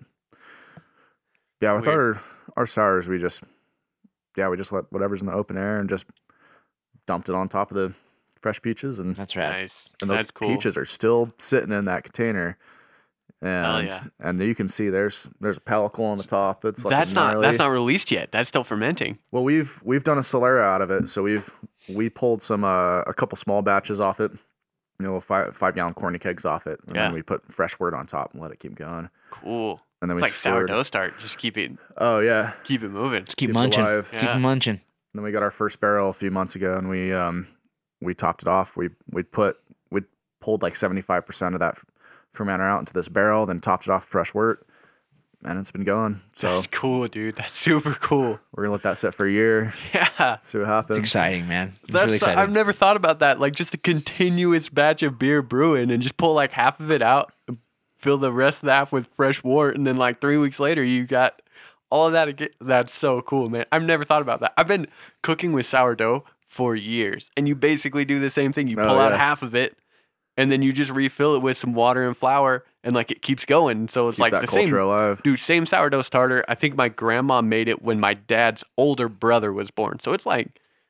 yeah, with
Weird.
our our sours, we just yeah, we just let whatever's in the open air and just dumped it on top of the fresh peaches, and
That's right.
nice.
and those
That's cool.
peaches are still sitting in that container. And
yeah.
and you can see there's there's a pellicle on the top. It's like
That's not
gnarly.
that's not released yet. That's still fermenting.
Well, we've we've done a Solera out of it, so we've we pulled some uh, a couple small batches off it, you know, five five gallon corny kegs off it, and
Yeah.
then we put fresh wort on top and let it keep going.
Cool.
And then
It's
we
like
stored-
sourdough start. Just keep it
Oh yeah,
keep it moving.
Just keep,
Keep it
munching.
alive.
Keep
Yeah.
munching.
And then we got our first barrel a few months ago, and we um we topped it off. We we put we pulled like seventy five percent of that fermenter out into this barrel, then topped it off with fresh wort, and it's been going. So
That's cool, dude. That's super cool.
we're gonna let that sit for a year,
Yeah.
see what happens.
It's exciting, man. It's
That's
really exciting.
I've never thought about that. Like just a continuous batch of beer brewing and just pull like half of it out, fill the rest of the half with fresh wort, and then like three weeks later you got all of that again. That's so cool, man. I've never thought about that. I've been cooking with sourdough for years, and you basically do the same thing. You
Oh,
pull out
yeah.
half of it, and then you just refill it with some water and flour, and like it keeps going. So it's
Keep
like
that
the
culture
same.
alive.
Dude, same sourdough starter. I think my grandma made it when my dad's older brother was born. So it's like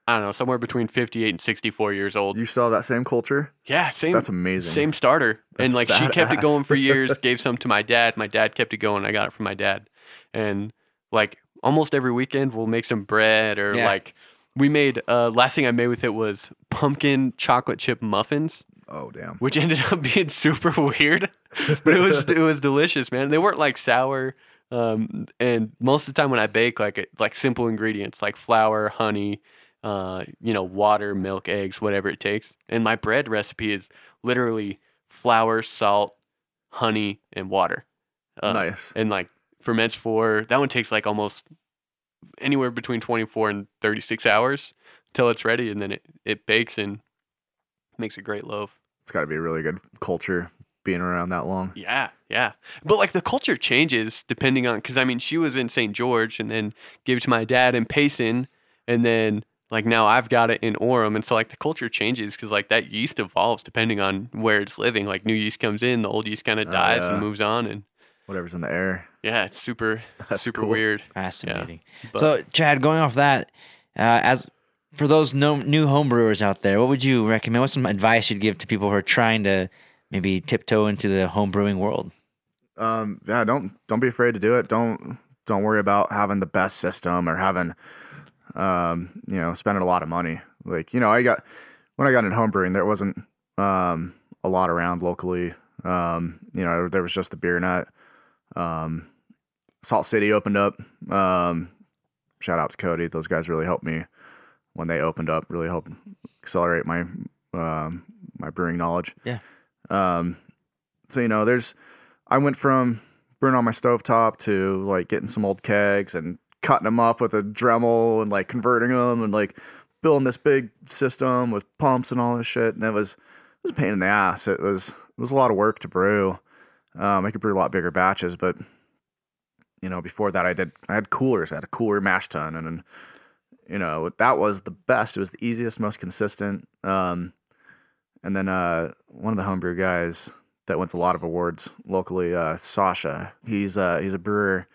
I don't know, somewhere between fifty-eight and sixty-four years old.
You still have that same culture?
Yeah, same.
That's amazing.
Same starter.
That's
and like she kept it
badass.
going for years, gave some to my dad. My dad kept it going. I got it from my dad. And like almost every weekend we'll make some bread or
Yeah.
like we made uh last thing I made with it was pumpkin chocolate chip muffins,
Oh, damn.
which ended up being super weird. But it was it was delicious, man. They weren't like sour. Um and most of the time when I bake like it- like simple ingredients like flour, honey, uh, you know, water, milk, eggs, whatever it takes. And my bread recipe is literally flour, salt, honey, and water. Uh,
Nice.
And like ferments for that one takes like almost anywhere between twenty-four and thirty-six hours till it's ready, and then it, it bakes and makes a great loaf.
It's got to be a really good culture being around that long.
Yeah, yeah. But like the culture changes depending on, because I mean, she was in Saint George and then gave it to my dad in Payson, and then like now I've got it in Orem. And so like the culture changes because like that yeast evolves depending on where it's living. Like new yeast comes in, the old yeast kind of
Oh,
dies
yeah.
and moves on. And
Whatever's in the air.
yeah, it's super,
That's
super
cool.
weird.
Fascinating.
But-
So, Chad, going off that, uh, as for those no, new home brewers out there, what would you recommend? What's some advice you'd give to people who are trying to maybe tiptoe into the home brewing world?
Um, yeah, don't don't be afraid to do it. Don't don't worry about having the best system or having, um, you know, spending a lot of money. Like, you know, I got when I got in home brewing, there wasn't um a lot around locally. Um, you know, there was just the Beer Nut. Um, Salt City opened up. Um, shout out to Cody. Those guys really helped me when they opened up. Really helped accelerate my um my brewing knowledge.
Yeah.
Um, so you know, there's. I went from brewing on my stovetop to like getting some old kegs and cutting them up with a Dremel and like converting them and like building this big system with pumps and all this shit. And it was it was a pain in the ass. It was it was a lot of work to brew. Um, I could brew a lot bigger batches, but you know, before that I did I had coolers. I had a cooler mash tun, and then you know that was the best. It was the easiest, most consistent. Um, and then uh, one of the homebrew guys that wins a lot of awards locally, uh, Sasha. He's uh, he's a brewer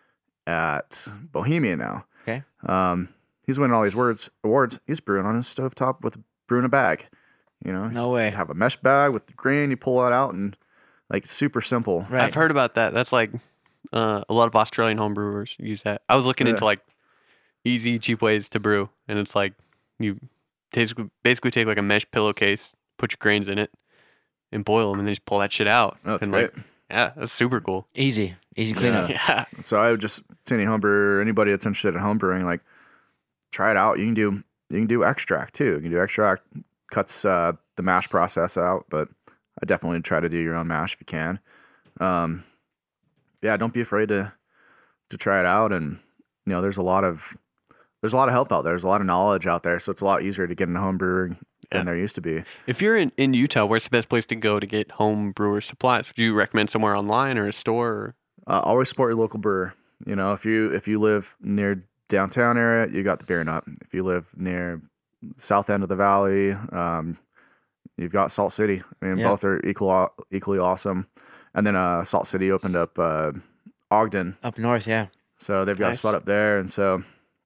at Bohemia now.
Okay.
Um, he's winning all these words awards. He's brewing on his stovetop with brewing a bag. You know,
No
Just
way.
Have a mesh bag with the grain. You pull that out and like super simple.
Right.
I've heard about that. That's like uh, a lot of Australian homebrewers use that. I was looking
Yeah.
into like easy, cheap ways to brew, and it's like you basically basically take like a mesh pillowcase, put your grains in it, and boil them, and then just pull that shit out.
Oh, that's
and
great.
Like, yeah, that's super cool.
Easy, easy cleanup.
Yeah,
So I would just to any homebrewer, anybody that's interested in homebrewing, like try it out. You can do you can do extract too. You can do extract, cuts uh, the mash process out, but I definitely try to do your own mash if you can. Um, yeah, don't be afraid to to try it out. And you know, there's a lot of there's a lot of help out there. There's a lot of knowledge out there, so it's a lot easier to get into homebrewing
Yeah.
than there used to be.
if you're in, in Utah, where's the best place to go to get home brewer supplies? Would you recommend somewhere online or a store? Or...
Uh, always support your local brewer. You know, if you if you live near downtown area, you got the Beer Nut. If you live near south end of the valley, um, you've got Salt City. I mean,
Yeah.
both are equal equally awesome. And then uh, Salt City opened up uh, Ogden,
Up north, yeah.
so they've got
Nice.
a spot up there. And so,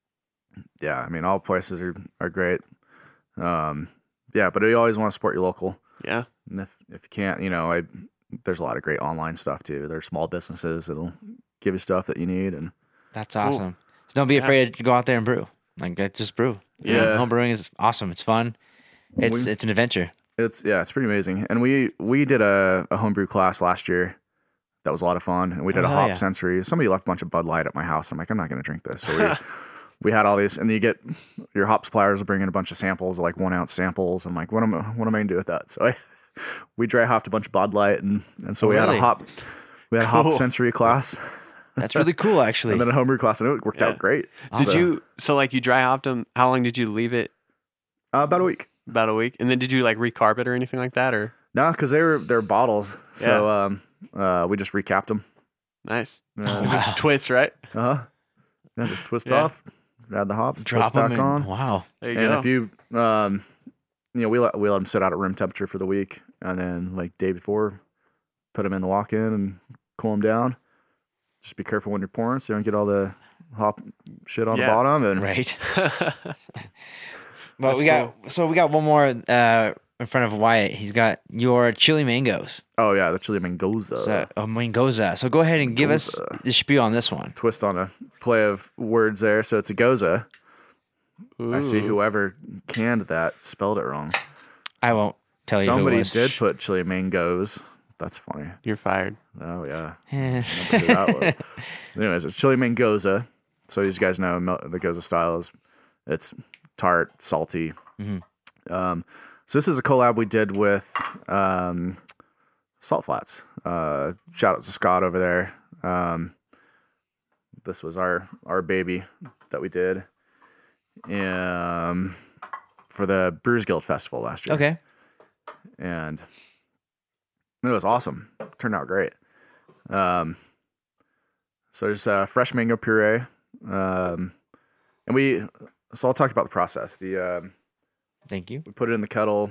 yeah, I mean, all places are are great. Um, yeah, but you always want to support your local.
Yeah,
And if if you can't, you know, I there's a lot of great online stuff too. There's small businesses that'll give you stuff that you need, and
That's
Cool.
awesome. So don't be
Yeah.
afraid to go out there and brew. Like uh, just brew. You know,
Yeah.
home brewing is awesome. It's fun. It's
We-
it's an adventure.
it's yeah, it's pretty amazing. And we we did a, a homebrew class last year. That was a lot of fun. And we did
Oh,
a
hell
hop
yeah.
sensory. Somebody left a bunch of Bud Light at my house. I'm like, I'm not going to drink this. So we we had all these, and you get your hop suppliers will bring in a bunch of samples, like one ounce samples. I'm like, what am I, what am I going to do with that? So I we dry hopped a bunch of Bud Light, and and so
Oh,
we had
really?
a hop we had a hop
Cool.
sensory class,
That's really cool, actually.
and then a homebrew class, and it worked
Yeah.
out great.
Did
So,
you? So like you dry hopped them. How long did you leave it?
uh, about a week?
About a week. And then did you like recarb it or anything like that? Or
No, because they were they're bottles. So um uh we just recapped them.
nice.
Uh
It's
Wow.
a twist, right?
huh. Yeah, just twist
Yeah.
off, add the hops,
Drop
twist back
them in.
on.
Wow.
There you
And
go.
if you, um, you know, we let we let them sit out at room temperature for the week, and then like day before, put them in the walk-in and cool them down. Just be careful when you're pouring, so you don't get all the hop shit on
Yeah.
the bottom. And
Right. But
That's
we got so we got one more uh, in front of Wyatt. He's got your chili mangoes.
Oh yeah, the chili mangoza.
So, oh, mangoza. So go ahead and give us
Mangoza.
the spiel on this one.
Twist on a play of words there. So it's a goza. I see
Ooh.
whoever canned that spelled it wrong.
I won't tell you who it
Somebody
was.
did put chili mangoes. That's funny.
You're fired.
Oh yeah.
Eh.
Who that was. Anyways, it's chili mangoza. So as you guys know, mel- the goza style is it's tart, salty.
Mhm.
Um, so this is a collab we did with um, Salt Flats. Uh, shout out to Scott over there. Um, this was our our baby that we did um, for the Brewers Guild Festival last year.
Okay.
And it was awesome. Turned out great. Um, so there's uh, fresh mango puree, um, and we. So I'll talk about the process. The um,
Thank you.
we put it in the kettle.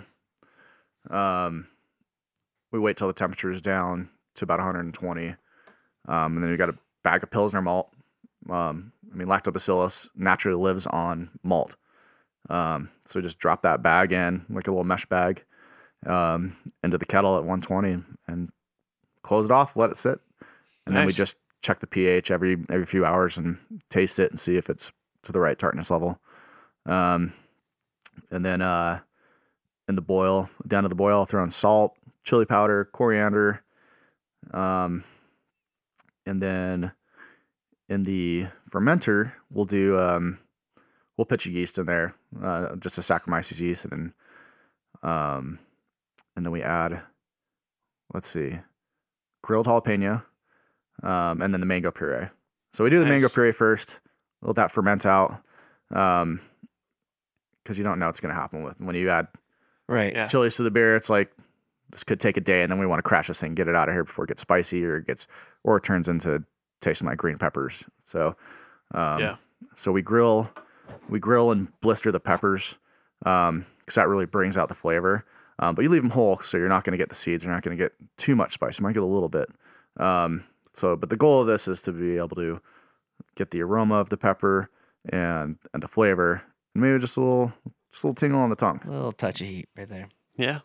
Um, we wait till the temperature is down to about one hundred twenty, um, and then you got a bag of Pilsner malt. Um, I mean, lactobacillus naturally lives on malt, um, so just drop that bag in like a little mesh bag um, into the kettle at one twenty and close it off. Let it sit, and then we
Nice.
just check the pH every every few hours and taste it and see if it's to the right tartness level. Um, and then uh, in the boil, down to the boil, throw in salt, chili powder, coriander, um, and then in the fermenter, we'll do um, we'll pitch a yeast in there, uh, just a Saccharomyces yeast, and then, um, and then we add, let's see, grilled jalapeno, um, and then the mango puree. So we do the
Nice.
mango puree first. Let that ferment out, um, because you don't know what's going to happen with when you add
Right.
Yeah.
chilies to the beer. It's like this could take a day, and then we want to crash this thing, get it out of here before it gets spicy or it gets or it turns into tasting like green peppers. So, um,
Yeah.
So we grill, we grill and blister the peppers, um, because that really brings out the flavor. Um, but you leave them whole, so you're not going to get the seeds. You're not going to get too much spice. You might get a little bit. Um, so, but the goal of this is to be able to get the aroma of the pepper and and the flavor, and maybe just a little just a little tingle on the tongue.
A little touch of heat right there.
Yeah.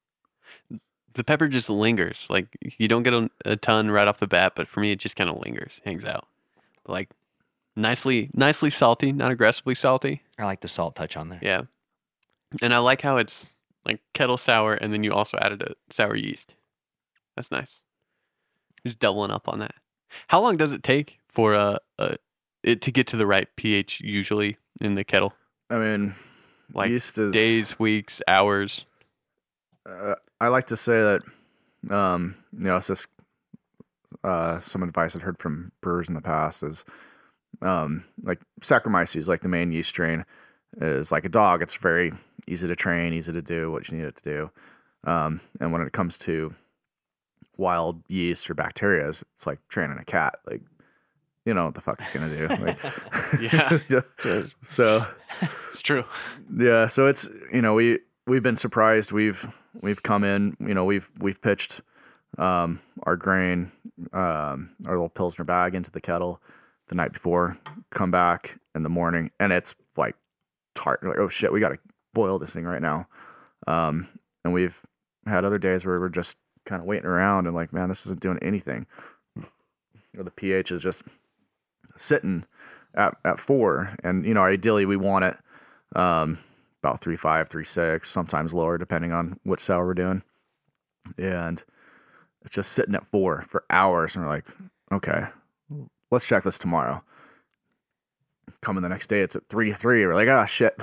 The pepper just lingers. Like you don't get a, a ton right off the bat, but for me, it just kind of lingers, hangs out. Like nicely, nicely salty, not aggressively salty.
I like the salt touch on there.
Yeah. And I like how it's like kettle sour, and then you also added a sour yeast. That's nice. Just doubling up on that. How long does it take for uh, uh it to get to the right pH usually in the kettle?
I mean,
Like
yeast is
days, weeks, hours.
Uh, I like to say that, um, you know, it's just uh, some advice I'd heard from brewers in the past is, um, like Saccharomyces, like the main yeast strain, is like a dog. It's very easy to train, easy to do what you need it to do. Um, and when it comes to wild yeast or bacteria, it's like training a cat. Like, you know what the fuck it's gonna do. Like,
Yeah.
So.
It's true.
Yeah, so it's you know we we've been surprised. We've we've come in. You know we've we've pitched um, our grain, um, our little Pilsner bag into the kettle the night before. Come back in the morning, and it's like tart. You're like, oh shit, we got to boil this thing right now. Um, and we've had other days where we're just kind of waiting around and like, man, this isn't doing anything. Or the pH is just sitting at at four, and you know ideally we want it. Um, about three five, three six, sometimes lower depending on which sour we're doing, and it's just sitting at four for hours. And we're like, okay, let's check this tomorrow. Coming the next day, it's at three three. We're like, ah, shit.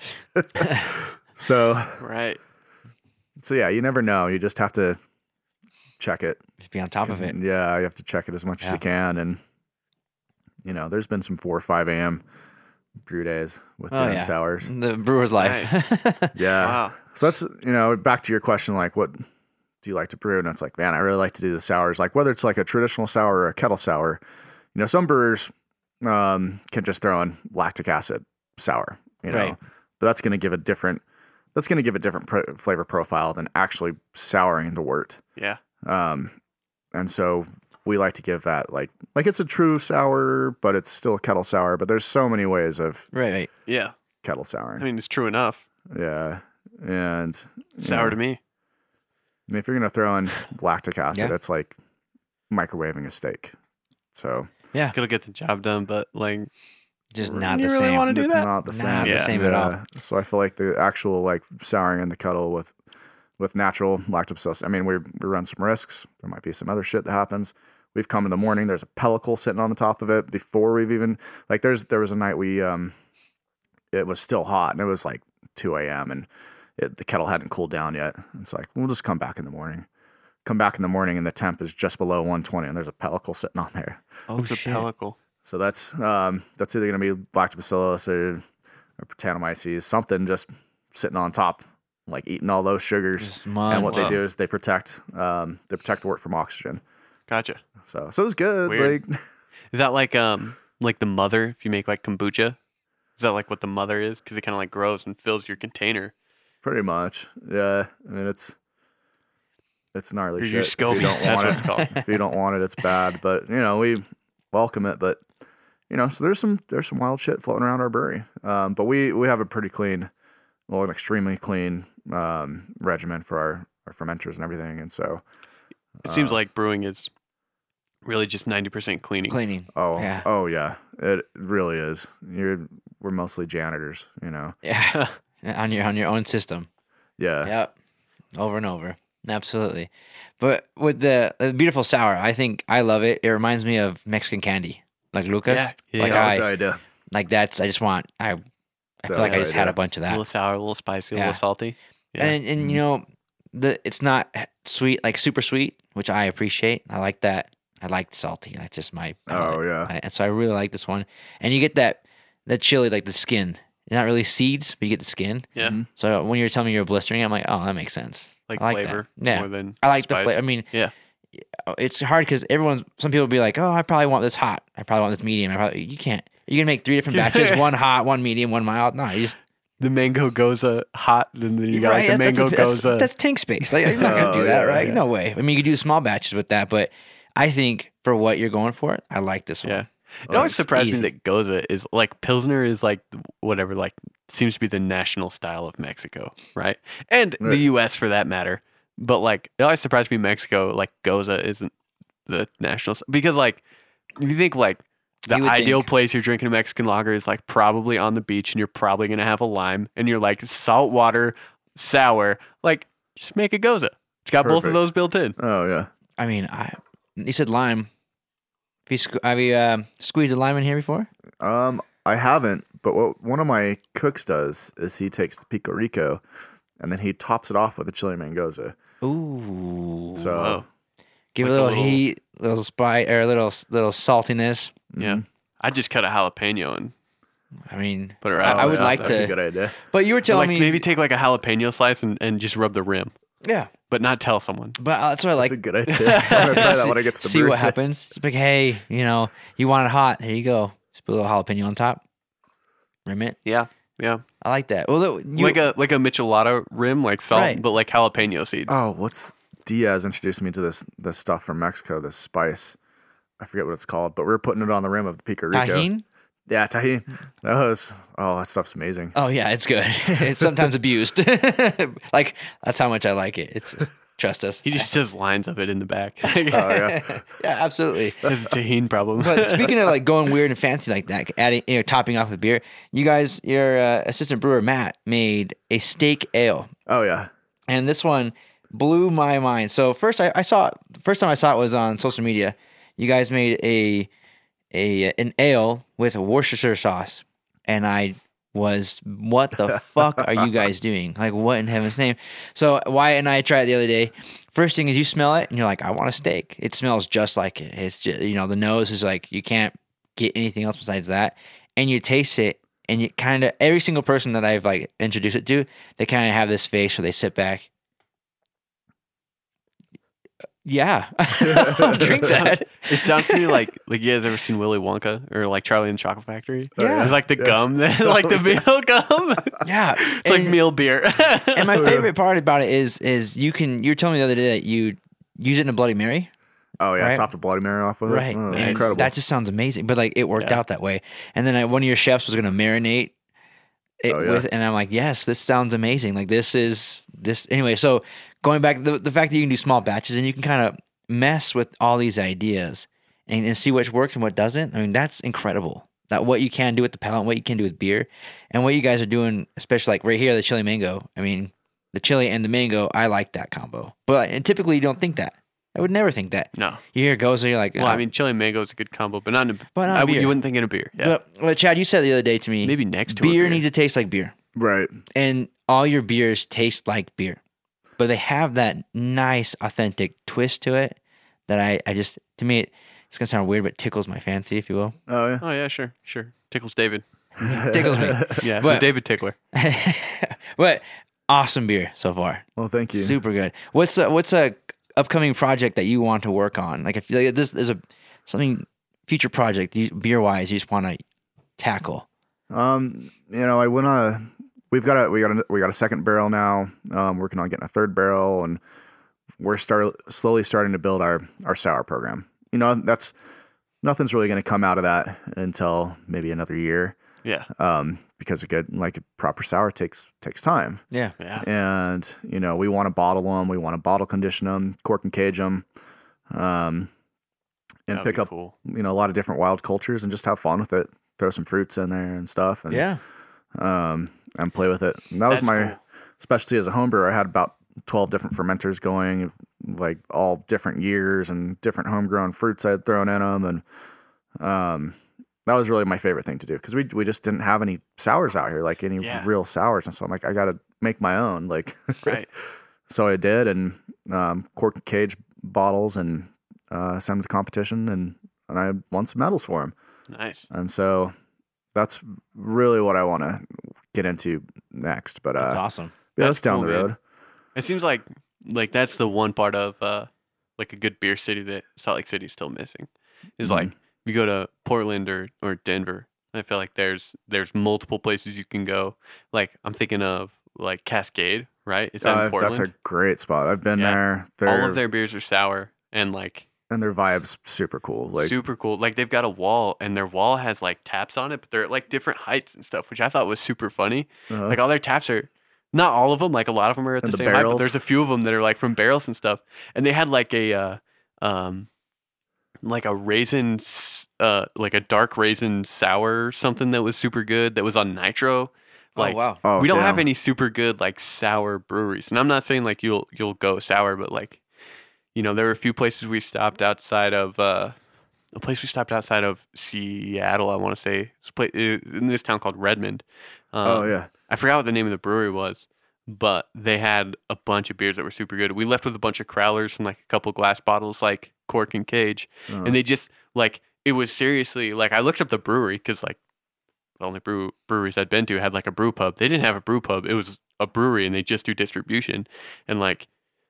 so,
Right.
so yeah, you never know. You just have to check it.
Just be on top of it.
Yeah, you have to check it as much as
Yeah.
you can, and you know, there's been some four or five a.m. brew days with
Oh,
doing
yeah.
sours.
The brewer's life.
Yeah.
Wow.
So that's, you know, back to your question, like, what do you like to brew? And it's like, man, I really like to do the sours. Like, whether it's like a traditional sour or a kettle sour, you know, some brewers um, can just throw in lactic acid sour, you know,
Right.
but that's going to give a different, that's going to give a different pro- flavor profile than actually souring the wort.
Yeah.
Um, and so we like to give that like, like it's a true sour, but it's still a kettle sour, but there's so many ways of
Right, right.
Yeah.
kettle souring.
I mean, it's true enough.
Yeah, and you
Sour
know,
to me.
I mean, if you're gonna throw in lactic acid,
Yeah.
it's like microwaving a steak. So
Yeah,
It'll get the job done, but like,
just
You
not the
really
same.
wanna do
it's
that?
not the
Not
same.
the
Yeah.
same at all.
So I feel like the actual like souring in the kettle with with natural lactobacillus. I mean, we we run some risks. There might be some other shit that happens. We've come in the morning. There's a pellicle sitting on the top of it before we've even like. There's there was a night we um, it was still hot and it was like two a.m. and it, the kettle hadn't cooled down yet. It's like we'll just come back in the morning. Come back in the morning and the temp is just below one twenty and there's a pellicle sitting on there.
Oh
it's a
shit!
pellicle.
So that's um, that's either going to be lactobacillus or, or Brettanomyces, something just sitting on top, like eating all those sugars.
Just mud.
And what
Wow.
they do is they protect um, they protect the wort from oxygen.
Gotcha.
So so it's good.
Weird.
Like
Is that like um like the mother? If you make like kombucha, is that like what the mother is? Because it kind of like grows and fills your container.
pretty much, yeah. I mean it's it's gnarly
Your-
shit.
your
If you
SCOBY,
don't
that's
want
what
it,
it's called.
if you don't want it, it's bad. But you know we welcome it. But you know, so there's some there's some wild shit floating around our brewery. Um, but we we have a pretty clean, well, an extremely clean um, regimen for our, our fermenters and everything. And so,
It seems
uh,
like brewing is really just ninety percent cleaning.
Cleaning.
oh
Yeah.
oh yeah, it really is. You're we're mostly janitors, you know.
Yeah, on your on your own system.
Yeah,
Yep, over and over. Absolutely. But with the, the beautiful sour, I think I love it. It reminds me of Mexican candy, like Lucas.
Yeah, yeah.
Like
that was
I,
the idea.
like that's. I just want. I. I
That
feel like
was
I just
the
had a
idea.
bunch of
A
that.
little sour, a little spicy, a
Yeah.
little salty. Yeah.
And and you know, the it's not sweet, like super sweet, which I appreciate. I like that. I like salty. That's just my. palate.
Oh yeah,
I, and so I really like this one. And you get that that chili, like the skin. Not really seeds, but you get the skin.
Yeah.
Mhm.
So when you're telling me you're blistering, I'm like, oh, that makes sense.
like,
I like that.
flavor
Yeah.
more than
I like the
spice.
flavor. I mean,
Yeah.
it's hard because everyone's. Some people be like, "Oh, I probably want this hot. I probably want this medium." I probably you can't. You can make three different batches: one hot, one medium, one mild. No, you just
The mango goza hot, and then you got like the
right, that's-
mango
that's,
goza.
That's tank space. Like you're not gonna
Oh,
do that,
yeah,
right?
yeah.
No way. I mean, you could do small batches with that, but I think for what you're going for, I like this one.
Yeah.
Oh,
It always
it's
surprised
easy.
me that goza is like Pilsner is like whatever, like seems to be the national style of Mexico, right? And
Right.
the U S for that matter. But like it always surprised me Mexico, like goza isn't the national s- because like if you think like the
You would
ideal
think.
place you're drinking a Mexican lager is like probably on the beach and you're probably gonna have a lime and you're like salt water, sour, like just make a goza. It's got both of
Perfect.
those built in.
oh yeah.
I mean, I you said lime. Have you, sque- have you uh, squeezed a lime in here before?
Um, I haven't, but what one of my cooks does is he takes the pico rico, and then he tops it off with a chili mangoza.
Ooh.
So
Whoa.
Give
like
it
a
a little,
little-
heat, little spice, or a little little saltiness.
Yeah.
mhm.
I just cut a jalapeno and
I mean,
put it
I,
right.
I
Oh,
would
yeah,
like
that's
to.
a good idea.
But you were
Or,
telling
like
me
maybe take like a jalapeno slice and, and just rub the rim,
yeah.
but not tell someone.
But uh, that's what I like.
That's a good idea. I'm gonna try that when I get to the
See
brewery.
what happens. It's like, hey, you know, you want it hot? Here you go. Just put a little jalapeno on top. Rim it.
Yeah, yeah,
I like that. Well, look, you,
like a like a michelada rim, like salt,
Right.
but like jalapeno seeds.
Oh, what's Diaz introduced me to this this stuff from Mexico, this spice. I forget what it's called, but we were putting it on the rim of the pico rico.
tahine.
Yeah, tahine. That was oh, that stuff's amazing.
Oh yeah, it's good. It's sometimes abused. Like that's how much I like it. It's trust us.
He just does lines of it in the back.
Oh yeah.
yeah, absolutely.
Has a tahine problem.
But speaking of like going weird and fancy like that, adding you know topping off with beer, you guys, your uh, assistant brewer Matt made a steak ale,
Oh yeah.
and this one blew my mind. So first, I, I saw first time I saw it was on social media. You guys made a a an ale with a Worcestershire sauce, and I was, what the fuck are you guys doing? Like, what in heaven's name? So Wyatt and I tried it the other day. First thing is you smell it and you're like, I want a steak. It smells just like it. It's just, you know, the nose is like, you can't get anything else besides that. And you taste it and you kind of, every single person that I've like introduced it to, they kind of have this face where they sit back. Yeah, drink that.
It sounds to me like like you guys ever seen Willy Wonka or like Charlie and the Chocolate Factory?
Yeah.
It's like the
Yeah.
gum, like the meal gum.
Yeah,
It's like
And-
meal beer.
And my favorite part about it is is you can. You were telling me the other day that you use it in a Bloody Mary,
Oh yeah,
Right.
topped a Bloody Mary off with it.
right?
Oh, it's
And
incredible.
that just sounds amazing. But like it worked
Yeah.
out that way. And then I, one of your chefs was going to marinate it
Oh, yeah.
with, and I'm like, yes, this sounds amazing. Like this is this anyway. So going back, the the fact that you can do small batches and you can kind of mess with all these ideas and, and see which works and what doesn't. I mean, that's incredible. That what you can do with the palate, what you can do with beer, and what you guys are doing, especially like right here, the chili mango. I mean, the chili and the mango, I like that combo. But and typically you don't think that. I would never think that.
No.
You hear it goes, and you're like,
Well,
oh.
I mean, chili and mango is a good combo, but not in a,
But not
I,
a
would-
beer.
you wouldn't think in a beer. Yeah.
But, well, Chad, you said the other day to me,
Maybe next to a
beer
beer.
needs to taste like beer,
Right.
and all your beers taste like beer, but they have that nice, authentic twist to it that I, I just, to me, it, it's gonna sound weird, but tickles my fancy, if you will.
Oh yeah.
Oh, yeah, sure. Sure. Tickles David.
Tickles me.
Yeah.
But-
the David Tickler.
But awesome beer so far.
Well, thank you.
Super good. What's a, what's a upcoming project that you want to work on? Like, if like, this is a something future project, beer wise, you just want to tackle.
Um, you know, I went on. A, we've got a we got a we got a second barrel now. Um, working on getting a third barrel, and we're start slowly starting to build our our sour program. You know, that's nothing's really going to come out of that until maybe another year.
Yeah.
Um, because a good like a proper sour takes takes time.
Yeah.
Yeah.
And you know, we want to bottle them, we want to bottle condition them, cork and cage them, um, and
That'd
pick
be
up
cool.
you know a lot of different wild cultures and just have fun with it. Throw some fruits in there and stuff, and
Yeah.
um, and play with it. And that was
That's
my
cool.
specialty as a home brewer. I had about twelve different fermenters going, like all different years and different homegrown fruits I had thrown in them, and um. That was really my favorite thing to do because we we just didn't have any sours out here, like any
Yeah.
real sours, and so I'm like, I got to make my own, like,
Right.
so I did, and um, cork and cage bottles, and uh, sent them to competition, and and I won some medals for them,
Nice.
and so that's really what I want to get into next. But uh,
That's awesome.
yeah,
That's
that's down
cool,
the
man.
road.
It seems like like that's the one part of uh like a good beer city that Salt Lake City is still missing. Is
Mhm.
like if you go to Portland or, or Denver, I feel like there's there's multiple places you can go. Like I'm thinking of like Cascade, right? Is that
Uh,
in Portland?
that's a great spot. I've been
Yeah.
there. They're,
All of their beers are sour and like
and their vibes super cool. Like
super cool. Like they've got a wall and their wall has like taps on it, but they're at like different heights and stuff, which I thought was super funny.
uh,
Like all their taps are not all of them, like a lot of them are at
And
the
the
same height, but
barrels.
there's a few of them that are like from barrels and stuff. And they had like a uh um like a raisin s- uh like a dark raisin sour or something that was super good that was on nitro. Like
oh wow.
oh,
we don't have
damn.
any super good like sour breweries. And I'm not saying like you'll you'll go sour, but like you know, there were a few places we stopped outside of uh a place we stopped outside of Seattle, I want to say. It's a pla- uh, in this town called Redmond. Um,
Oh yeah.
I forgot what the name of the brewery was, but they had a bunch of beers that were super good. We left with a bunch of crowlers and like a couple glass bottles, like cork and cage,
Uh,
and they just like it was seriously like I looked up the brewery because like the only brew breweries I'd been to had like a brew pub. They didn't have a brew pub. It was a brewery, and they just do distribution. And like,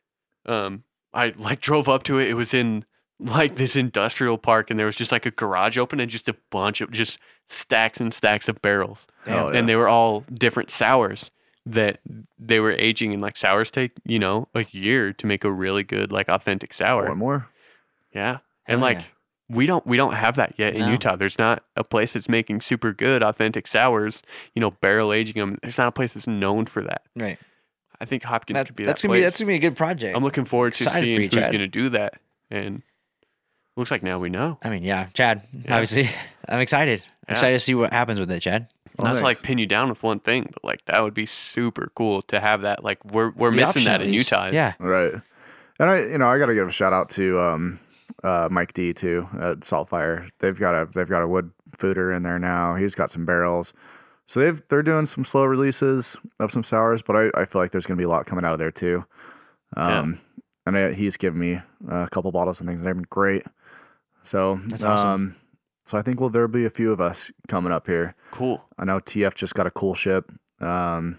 um, I like drove up to it. It was in like this industrial park, and there was just like a garage open and just a bunch of just stacks and stacks of barrels.
oh, yeah.
And they were all different sours that they were aging, and like sours take, you know, a year to make a really good, like authentic sour.
One more.
Yeah. And
Hell
like
yeah.
we don't we don't have that yet in
No.
Utah. There's not a place that's making super good authentic sours, you know, barrel aging them. There's not a place that's known for that.
Right.
I think Hopkins
That-
could be
that's
that
gonna
place.
be that's gonna be a good project.
I'm looking forward to
excited for
seeing
you,
who's
Chad.
going to do that. And looks like now we know.
I mean, yeah, Chad.
Yeah.
Obviously, I'm excited. I'm
Yeah.
excited to see what happens with it, Chad.
Oh,
Not to like
thanks.
pin you down with one thing, but like that would be super cool to have that. Like we're we're
The
missing
option,
that
at
in
least.
Utah.
Yeah.
Right. And I, you know, I got to give a shout out to um, uh, Mike D too at Saltfire. They've got a they've got a wood fooder in there now. He's got some barrels, so they've they're doing some slow releases of some sours. But I, I feel like there's going to be a lot coming out of there too. Um, and I, he's given me a couple bottles and things, and they've been great. So,
That's awesome.
um, so I think well there'll be a few of us coming up here.
Cool.
I know T F just got a cool ship. Um,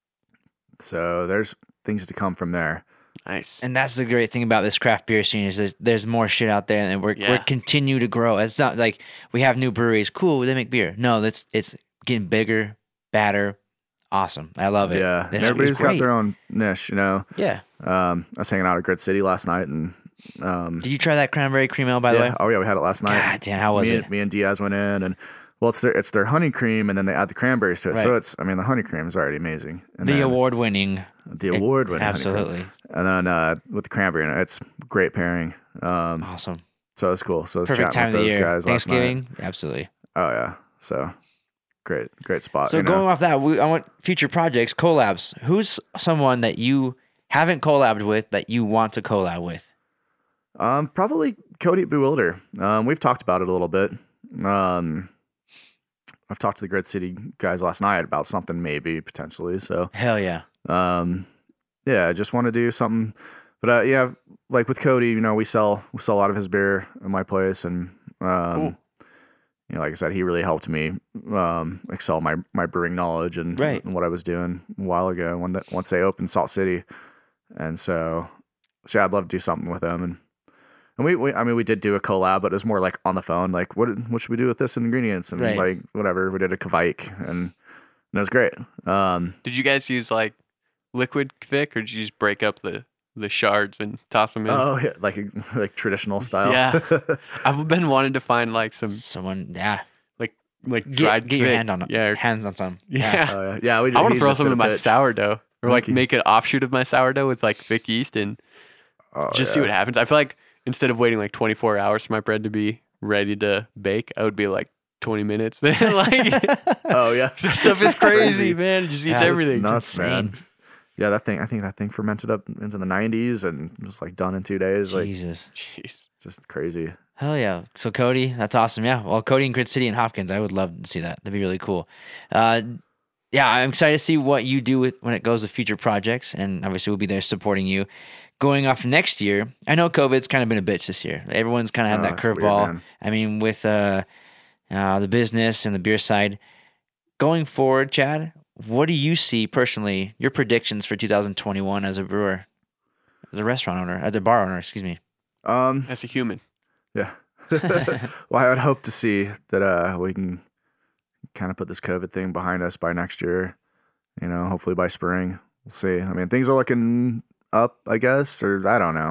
so there's things to come from there.
Nice.
And that's the great thing about this craft beer scene is there's, there's more shit out there, and we're we're
Yeah.
continue to grow. It's not like we have new breweries. Cool, they make beer. No, that's it's getting bigger, badder, awesome. I love it.
Yeah,
It's-
and
it's
everybody's got
great.
their own niche, you know.
Yeah.
Um, I was hanging out at Grid City last night, and um,
Did you try that cranberry cream ale by the
yeah,
way?
oh yeah, we had it last night.
God damn, how was
me,
it?
And, me and Diaz went in, and Well, it's their it's their honey cream, and then they add the cranberries to it.
Right.
So it's, I mean, the honey cream is already amazing. And
the
then
award-winning.
the award winning
Absolutely.
and then uh, with the cranberry in it, it's great pairing. Um,
Awesome.
so it's cool. So I was
Perfect
chatting
time of
with
the
those
year.
guys last night.
Thanksgiving. Absolutely.
Oh yeah, so great, great spot.
So
you know?
going off that, we, I want future projects, collabs. Who's someone that you haven't collabed with that you want to collab with?
Um, probably Cody Bewilder. Um, we've talked about it a little bit. Um, I've talked to the Grid City guys last night about something maybe potentially. So,
Hell yeah.
um, yeah, I just want to do something. But uh, yeah, like with Cody, you know, we sell we sell a lot of his beer at my place, and um,
Cool.
you know, like I said, he really helped me um, excel my my brewing knowledge and,
Right.
and what I was doing a while ago when that once they opened Salt City, and so so yeah, I'd love to do something with them. And and we, we I mean we did do a collab, but it was more like on the phone, like what what should we do with this ingredients and
Right.
like whatever. We did a Kvike, and, and it was great. Um,
Did you guys use like liquid Vic, or did you just break up the the shards and toss them in?
oh yeah, like like traditional style.
Yeah. I've been wanting to find like some
Someone, yeah.
like like
Get,
dried
get your
Vic.
hand on it.
Yeah, or-
Hands on some.
yeah.
Oh, yeah, yeah. We,
I want
he
to throw
just
some
did
in
a
my
pitch.
sourdough, or like
Thank you.
make an offshoot of my sourdough with like Vic yeast and
Oh,
just see
yeah.
what happens. I feel like instead of waiting like twenty-four hours for my bread to be ready to bake, I would be like twenty minutes. like
Oh yeah,
that stuff is crazy, man. It just eats
Yeah, it's
everything.
nuts, man.
insane.
Yeah, that thing. I think that thing fermented up into the nineties and was like done in two days. Like
Jesus.
Jeez.
just crazy.
Hell yeah. So Cody, that's awesome. Yeah. Well, Cody and Grid City and Hopkins, I would love to see that. That'd be really cool. Uh, yeah, I'm excited to see what you do with when it goes to future projects, and obviously we'll be there supporting you. Going off next year, I know COVID's kind of been a bitch this year. Everyone's kind of had
Oh,
that
it's weird,
curveball.
man.
I mean, with uh, uh, the business and the beer side. Going forward, Chad, what do you see personally, your predictions for two thousand twenty-one as a brewer, as a restaurant owner, as a bar owner, excuse me?
Um,
As a human.
yeah. Well, I would hope to see that uh we can kind of put this COVID thing behind us by next year. You know, hopefully by spring. We'll see. I mean, things are looking up, I guess, or I don't know.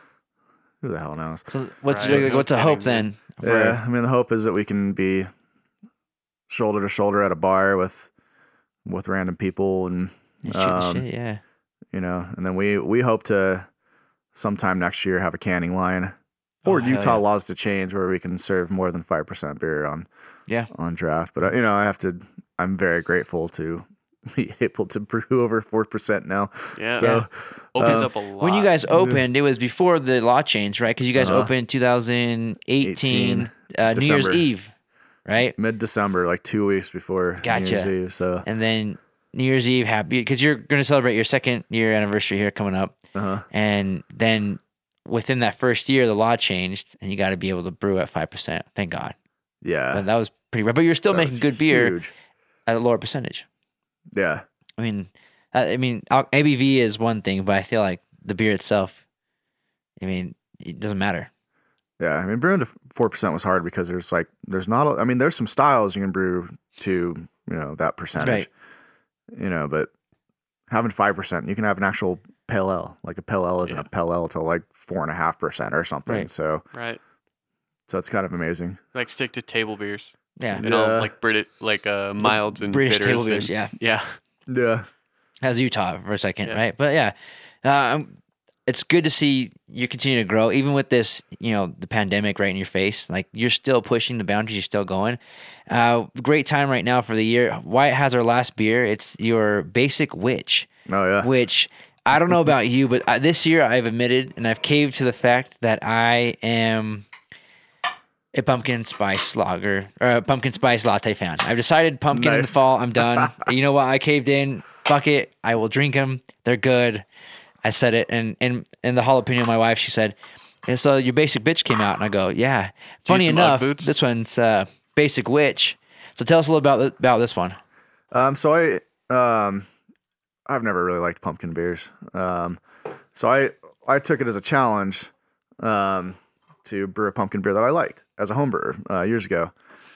Who the hell knows?
So what's
Right.
what's a
No
hope
kidding,
then? for-
Yeah, I mean, the hope is that we can be shoulder to shoulder at a bar with with random people, and
Yeah, shoot the
um,
shit, yeah.
you know, and then we we hope to sometime next year have a canning line, or
Oh, hell
Utah
yeah.
laws to change where we can serve more than five percent beer on
Yeah.
on draft. But uh, you know, I have to. I'm very grateful to be able to brew over four percent now.
Yeah.
So
Opens
um,
up a lot.
When you guys opened, it was before the law changed, right? Because you guys
Uh-huh.
opened twenty eighteen, uh, New Year's
December.
Eve, right?
mid December, like two weeks before
Gotcha.
New Year's Eve. So
And then New Year's Eve, happy because you're going to celebrate your second year anniversary here coming up,
uh-huh.
and then within that first year, the law changed, and you got to be able to brew at five percent. Thank God.
yeah,
But that was pretty rough. But you're still
that
making
was
good beer
huge.
at a lower percentage.
Yeah.
I mean, I I mean, al- A B V is one thing, but I feel like the beer itself, I mean, it doesn't matter.
Yeah, I mean, brewing to four percent was hard because there's like there's not. A, I mean, there's some styles you can brew to you know that percentage,
Right.
you know, but having five percent, you can have an actual pale ale. Like a pale ale isn't
Yeah.
a pale ale till like four and a half percent or something.
Right.
So
Right.
so it's kind of amazing.
Like stick to table beers.
Yeah.
And all
Yeah.
like Brit like uh milds and
British
bitters
table beers,
and-
yeah.
Yeah.
Yeah,
As Utah for a second,
Yeah.
right? But yeah, um, it's good to see you continue to grow, even with this, you know, the pandemic right in your face. Like you're still pushing the boundaries, you're still going. Uh, great time right now for the year. Wyatt has our last beer. It's your Basic Witch,
oh yeah,
which I don't know about you, but uh, this year I've admitted and I've caved to the fact that I am a pumpkin spice lager or a pumpkin spice latte fan. I've decided pumpkin in the
Nice.
fall. I'm done. You know what? I caved in. Fuck it. I will drink them. They're good. I said it, and and and the jalapeno of my wife, she said, and so your Basic Bitch came out, and I go, yeah. Funny
some Ugg
enough,
boots?
this one's uh, Basic Witch. So tell us a little about about this one.
Um, so I um, I've never really liked pumpkin beers. Um, so I I took it as a challenge um, to brew a pumpkin beer that I liked as a home brewer uh, years ago.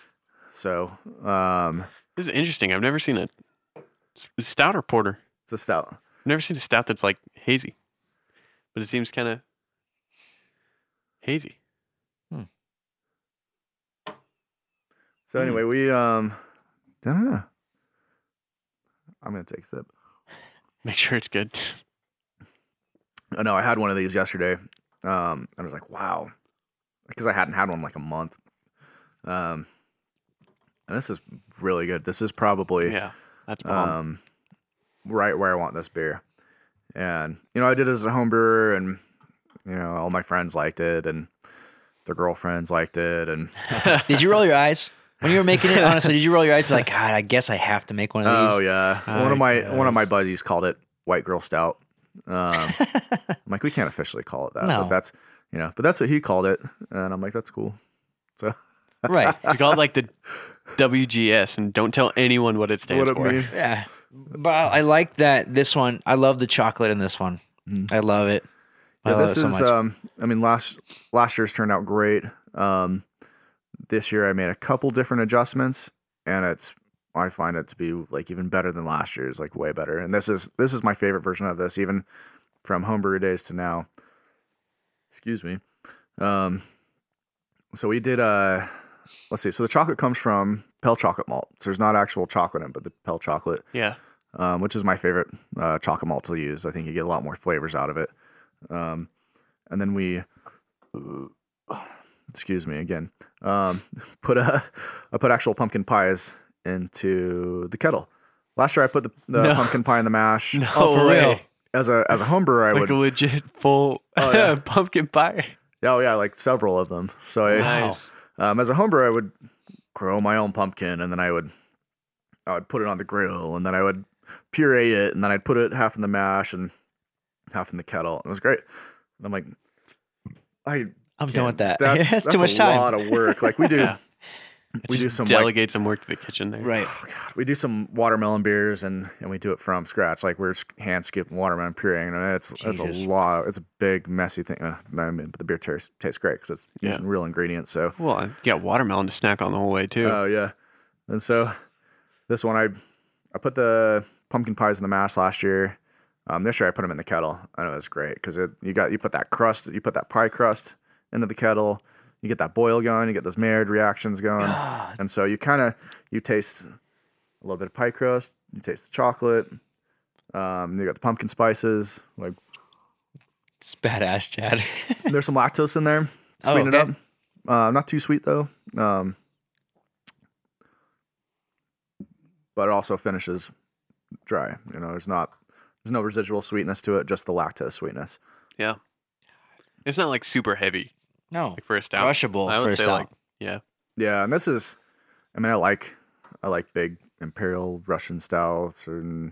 So um,
This is interesting. I've never seen a stout or porter.
it's a stout.
I've never seen a stout that's like hazy. But it seems kind of hazy.
So anyway, we um, I don't know. I'm gonna take a sip.
Make sure it's good.
I know I had one of these yesterday. Um, and I was like, wow, because I hadn't had one in like a month. Um, and this is really good. This is probably
Yeah, that's bomb.
um, right where I want this beer. And you know, I did it as a home brewer, and you know, all my friends liked it, and their girlfriends liked it, and
Did you roll your eyes when you were making it? Honestly, did you roll your eyes? Be like, God, I guess I have to make one of these.
oh yeah,
I
one of my one of my
guess.
buddies called it White Girl Stout. Um, I'm like, we can't officially call it that,
No.
but that's you know, but that's what he called it, and I'm like, that's cool. So
Right.
You call it like the W G S, and don't tell anyone what it stands
what it
for.
means?
Yeah. But I I like that this one. I love the chocolate in this one.
Mhm.
I love it. I
Yeah,
love
this
it so
is.
much.
Um, I mean, last last year's turned out great. Um, this year I made a couple different adjustments, and it's. I find it to be like even better than last year's, like way better. And this is this is my favorite version of this, even from homebrew days to now. Excuse me. Um, so we did. Uh, let's see. So the chocolate comes from Pale chocolate malt. So there's not actual chocolate in it, but the Pale chocolate.
Yeah.
Um, which is my favorite uh, chocolate malt to use. I think you get a lot more flavors out of it. Um, and then we, excuse me again, um, put a, I put actual pumpkin pies into the kettle. Last year I put the, the
No.
pumpkin pie in the mash.
No
Oh, for
way.
real?
As a as a home brewer, I
Like
would,
a legit full
Oh, yeah.
pumpkin pie.
oh yeah, like several of them. So I,
Nice.
um, as a home brewer, I would grow my own pumpkin, and then I would, I would put it on the grill, and then I would puree it, and then I'd put it half in the mash and half in the kettle. It was great. And I'm like, I
I'm done with that.
That's,
That's
that's
too much
a
time.
lot of work. Like we do,
Yeah.
we do
Just
some like,
delegate some work to the kitchen there.
Right.
we do some watermelon beers, and and we do it from scratch. Like we're hand skipping watermelon pureeing, and it's it's a
Jesus.
lot. It's a big messy thing. Uh, I mean, but the beer tastes tastes great because it's
Yeah.
using real ingredients. So
Well, you got watermelon to snack on the whole way too.
oh yeah, and so this one I I put the pumpkin pies in the mash last year. Um, this year I put them in the kettle. I know it's great because it you got you put that crust, you put that pie crust into the kettle. You get that boil going, you get those Maillard reactions going,
God.
and so you kind of you taste a little bit of pie crust, you taste the chocolate, um, you got the pumpkin spices. Like
It's badass, Chad.
there's some lactose in there,
Oh,
sweeten
okay.
it up. Uh, not too sweet though, um, but it also finishes dry. You know, there's not there's no residual sweetness to it, just the lactose sweetness.
Yeah. It's not like super heavy
No.
like for a stout.
Crushable
I
for
would
a
say
stout.
like yeah.
Yeah, and this is, I mean, I like, I like big imperial Russian stouts and,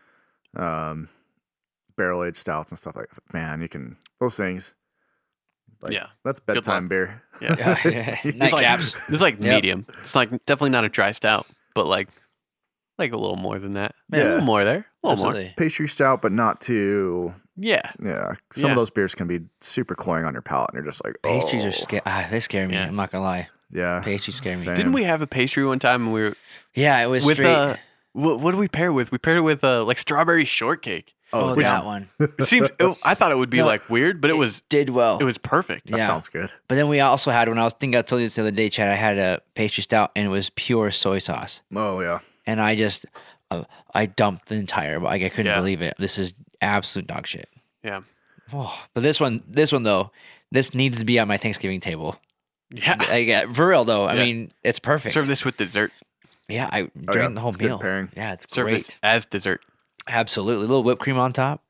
um, barrel aged stouts and stuff like that. Man, you can those things. Like,
Yeah.
that's
Good
bedtime
luck.
beer.
Yeah.
Yeah.
It's like,
Nightcaps.
this is like
Yep.
medium. It's like definitely not a dry stout, but like like a little more than that. Yeah, a
Yeah.
little more there. A little more.
Absolutely.
Pastry stout, but not too.
Yeah.
Yeah, some
Yeah.
of those beers can be super cloying on your palate, and you're just like,
Pastries
oh,
are scary. Ah, they scare me.
Yeah.
I'm not gonna lie.
Yeah,
Pastries scare me.
Same.
Didn't we have a pastry one time and we were
Yeah, it was
with
straight.
uh what, what did we pair it with? We paired it with uh like strawberry shortcake.
oh,
which-
that one.
It seems it, I thought it would be
No,
like weird, but it was
did well.
it was perfect.
that
yeah.
sounds good.
But then we also had when I was thinking I told you this the other day, Chad. I had a pastry stout and it was pure soy sauce,
Oh yeah,
and I just uh, I dumped the entire. Like I couldn't
Yeah.
believe it. This is absolute dog shit.
Yeah.
Oh, but this one, this one though, this needs to be at my Thanksgiving table.
Yeah.
Like, uh, for real though, I
Yeah.
mean, it's perfect.
Serve this with dessert.
yeah, I
Oh,
during
yeah.
the whole
It's a good
meal.
pairing.
Yeah, it's
Serve
great.
this as dessert.
Absolutely, a little whipped cream on top.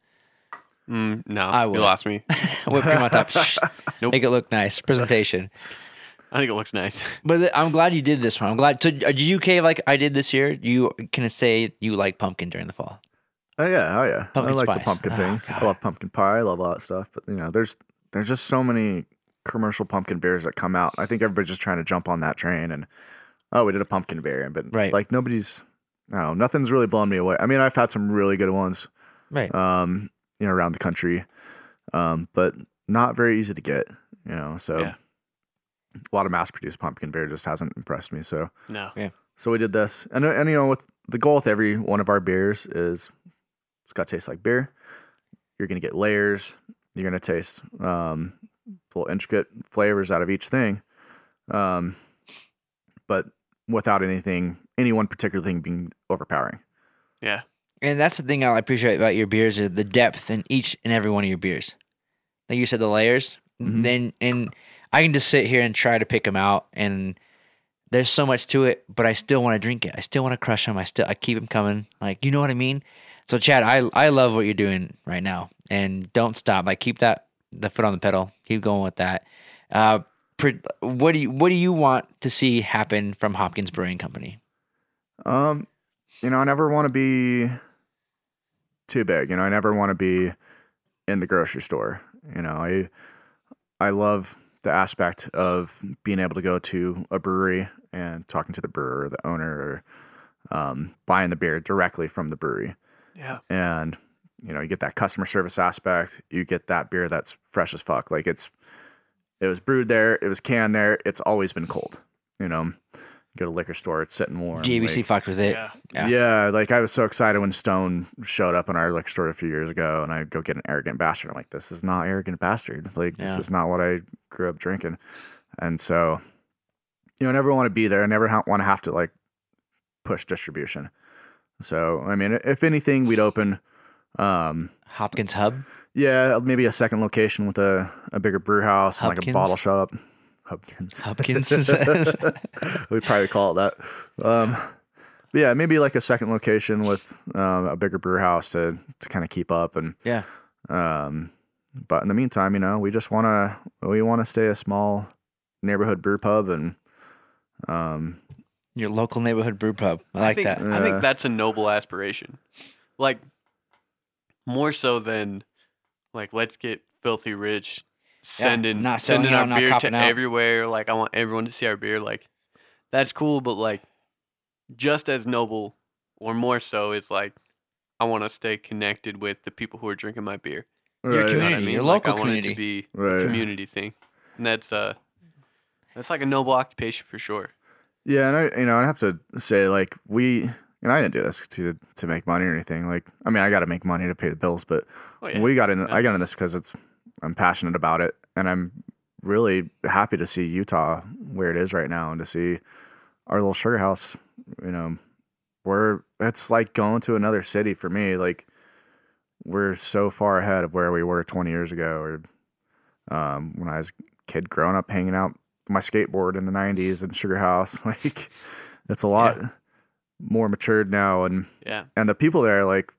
Mm, no,
I would.
you lost me.
Whipped cream on top. Shh.
Nope.
Make it look nice. Presentation.
I think it looks nice.
But th- I'm glad you did this one. I'm glad. So, uh, did you, Cave, like I did this year? You can say you like pumpkin during the fall.
oh yeah, oh yeah.
Pumpkin
I like
spice.
the pumpkin
Oh,
things.
God.
I love pumpkin pie. I love all that stuff. But you know, there's there's just so many commercial pumpkin beers that come out. I think everybody's just trying to jump on that train and oh, we did a pumpkin beer, but
Right.
like nobody's. I don't know. Nothing's really blown me away. I mean, I've had some really good ones,
Right.
um, you know, around the country, um, but not very easy to get. You know, so
Yeah.
a lot of mass-produced pumpkin beer just hasn't impressed me. So,
No.
so we did this, and and you know, with the goal with every one of our beers is it's got to taste like beer. You're gonna get layers. You're gonna taste um, little intricate flavors out of each thing. Um, but without anything, any one particular thing being overpowering.
Yeah.
And that's the thing I appreciate about your beers is the depth in each and every one of your beers. Like you said, the layers.
Mhm.
Then and I can just sit here and try to pick them out, and there's so much to it, but I still want to drink it. I still want to crush them. I still I keep them coming. Like, you know what I mean? So Chad, I I love what you're doing right now, and don't stop. Like, keep that the foot on the pedal. Keep going with that. Uh, pre- what do you what do you want to see happen from Hopkins Brewing Company?
Um, you know, I never want to be too big. You know, I never want to be in the grocery store. You know, I I love the aspect of being able to go to a brewery and talking to the brewer, or the owner, or um, buying the beer directly from the brewery.
Yeah.
And you know, you get that customer service aspect. You get that beer that's fresh as fuck. Like it's, it was brewed there. It was canned there. It's always been cold. You know, you go to a liquor store, it's sitting warm.
G A B C
like,
fucked with it.
Yeah.
Yeah.
yeah. Like I was so excited when Stone showed up in our liquor store a few years ago, and I go get an Arrogant Bastard. I'm like, this is not Arrogant Bastard. Like this
Yeah.
is not what I grew up drinking. And so, you know, I never want to be there. I never ha- want to have to like push distribution. So, I mean, if anything, we'd open, um,
Hopkins Hub.
yeah, maybe a second location with a, a bigger brew house and like a
Hubkins?
bottle shop. Hubkins.
Hopkins.
We'd probably call it that. Um, but yeah, maybe like a second location with um, a bigger brew house to, to kind of keep up. And
Yeah.
um, but in the meantime, you know, we just want to we want to stay a small neighborhood brew pub, and um,
Your local neighborhood brew pub. I like
think,
that.
I
Yeah.
think that's a noble aspiration. Like, more so than, like, let's get filthy rich, sending,
not selling
sending
out,
our
not
beer
copping
to
out.
everywhere. Like, I want everyone to see our beer. Like, that's cool, but, like, just as noble or more so is, like, I want to stay connected with the people who are drinking my beer.
Your
You know what
community,
I mean?
your
Like,
local
I want it
community.
to be
Right.
a community thing. And that's, uh, that's like a noble occupation for sure.
Yeah, and I, you know, I have to say, like, we, and I didn't do this to to make money or anything. Like, I mean, I got to make money to pay the bills, but
Oh, yeah.
we got in.
Yeah.
I got in this because it's, I'm passionate about it, and I'm really happy to see Utah where it is right now, and to see our little sugar house. You know, where it's like going to another city for me. Like, we're so far ahead of where we were twenty years ago, or um, when I was a kid growing up, hanging out my skateboard in the nineties in Sugar House. Like, it's a lot more matured now, and
Yeah.
and the people there are like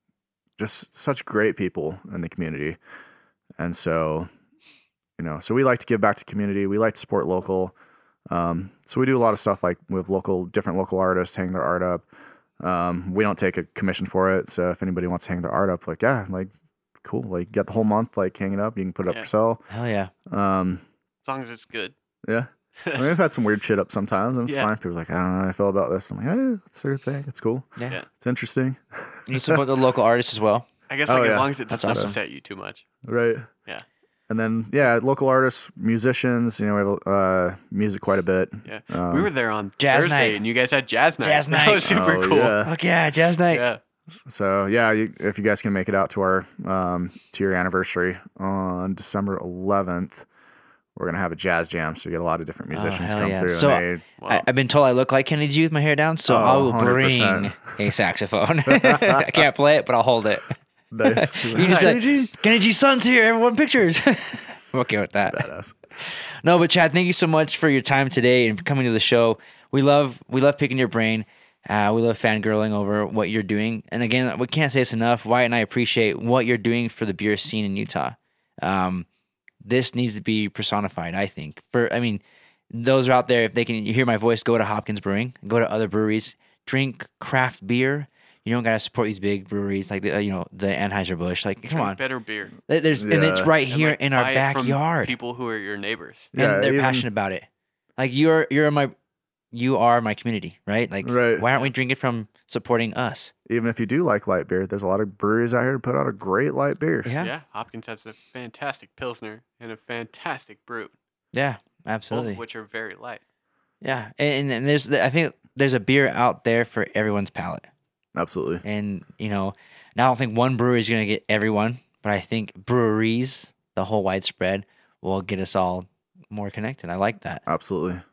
just such great people in the community. And so, you know, so we like to give back to community. We like to support local. Um, so we do a lot of stuff like with local, different local artists hang their art up. Um, we don't take a commission for it. So if anybody wants to hang their art up, like, yeah, like, cool. Like, you got the whole month, like, hang it up. You can put it up
Yeah.
for sale.
Hell yeah.
Um,
As long as it's good.
yeah. I mean, I've had some weird shit up sometimes, and it's
Yeah.
fine. People are like, I don't know how I feel about this. I'm like, hey, it's their thing. It's cool.
Yeah.
Yeah.
It's interesting.
You support the local artists as well.
I guess
Oh,
like
yeah.
as long as it
That's
doesn't
awesome.
upset you too much.
Right.
Yeah.
And then, yeah, local artists, musicians, you know, we have uh, music quite a bit.
Yeah.
Um,
we were there on
Jazz
Thursday
night.
and you guys had jazz night.
Jazz
That
night.
was super
Oh,
cool.
yeah.
Fuck yeah, jazz night.
Yeah.
So, yeah, you, if you guys can make it out to our um, two year anniversary on December eleventh, we're going to have a jazz jam. So, you get a lot of different
Oh,
musicians
hell
come
yeah.
through.
So-
and
Wow.
I, I've been told I look like Kenny G with my hair down, so
Oh,
I will
one hundred
bring
percent.
a saxophone. I can't play it, but I'll hold it.
they, nice.
You just be like,
G?
Kenny G's son's here. Everyone pictures. I'm okay with that.
Badass.
No, but Chad, thank you so much for your time today and coming to the show. We love we love picking your brain. Uh, we love fangirling over what you're doing. And again, we can't say this enough. Wyatt and I appreciate what you're doing for the beer scene in Utah. Um, this needs to be personified, I think. For I mean, those are out there, if they can hear my voice, go to Hopkins Brewing, go to other breweries, drink craft beer. You don't gotta support these big breweries like the uh, you know the Anheuser-Busch. Like, come
Drink
on,
better beer.
there's and it's
Yeah.
right
And,
here
like,
in our
buy it from
backyard.
People who are your neighbors.
And
Yeah,
they're
even-
passionate about it. Like you're you're my you are my community, right? Like
Right.
why aren't we drinking from supporting us?
Even if you do like light beer, there's a lot of breweries out here to put out a great light beer.
Yeah.
Yeah.
Yeah,
Hopkins has a fantastic Pilsner and a fantastic Brut, both
absolutely.
of which are very light.
Yeah. And, and there's the, I think there's a beer out there for everyone's palate.
Absolutely.
And, you know, I don't think one brewery is going to get everyone, but I think breweries, the whole widespread, will get us all more connected. I like that.
Absolutely.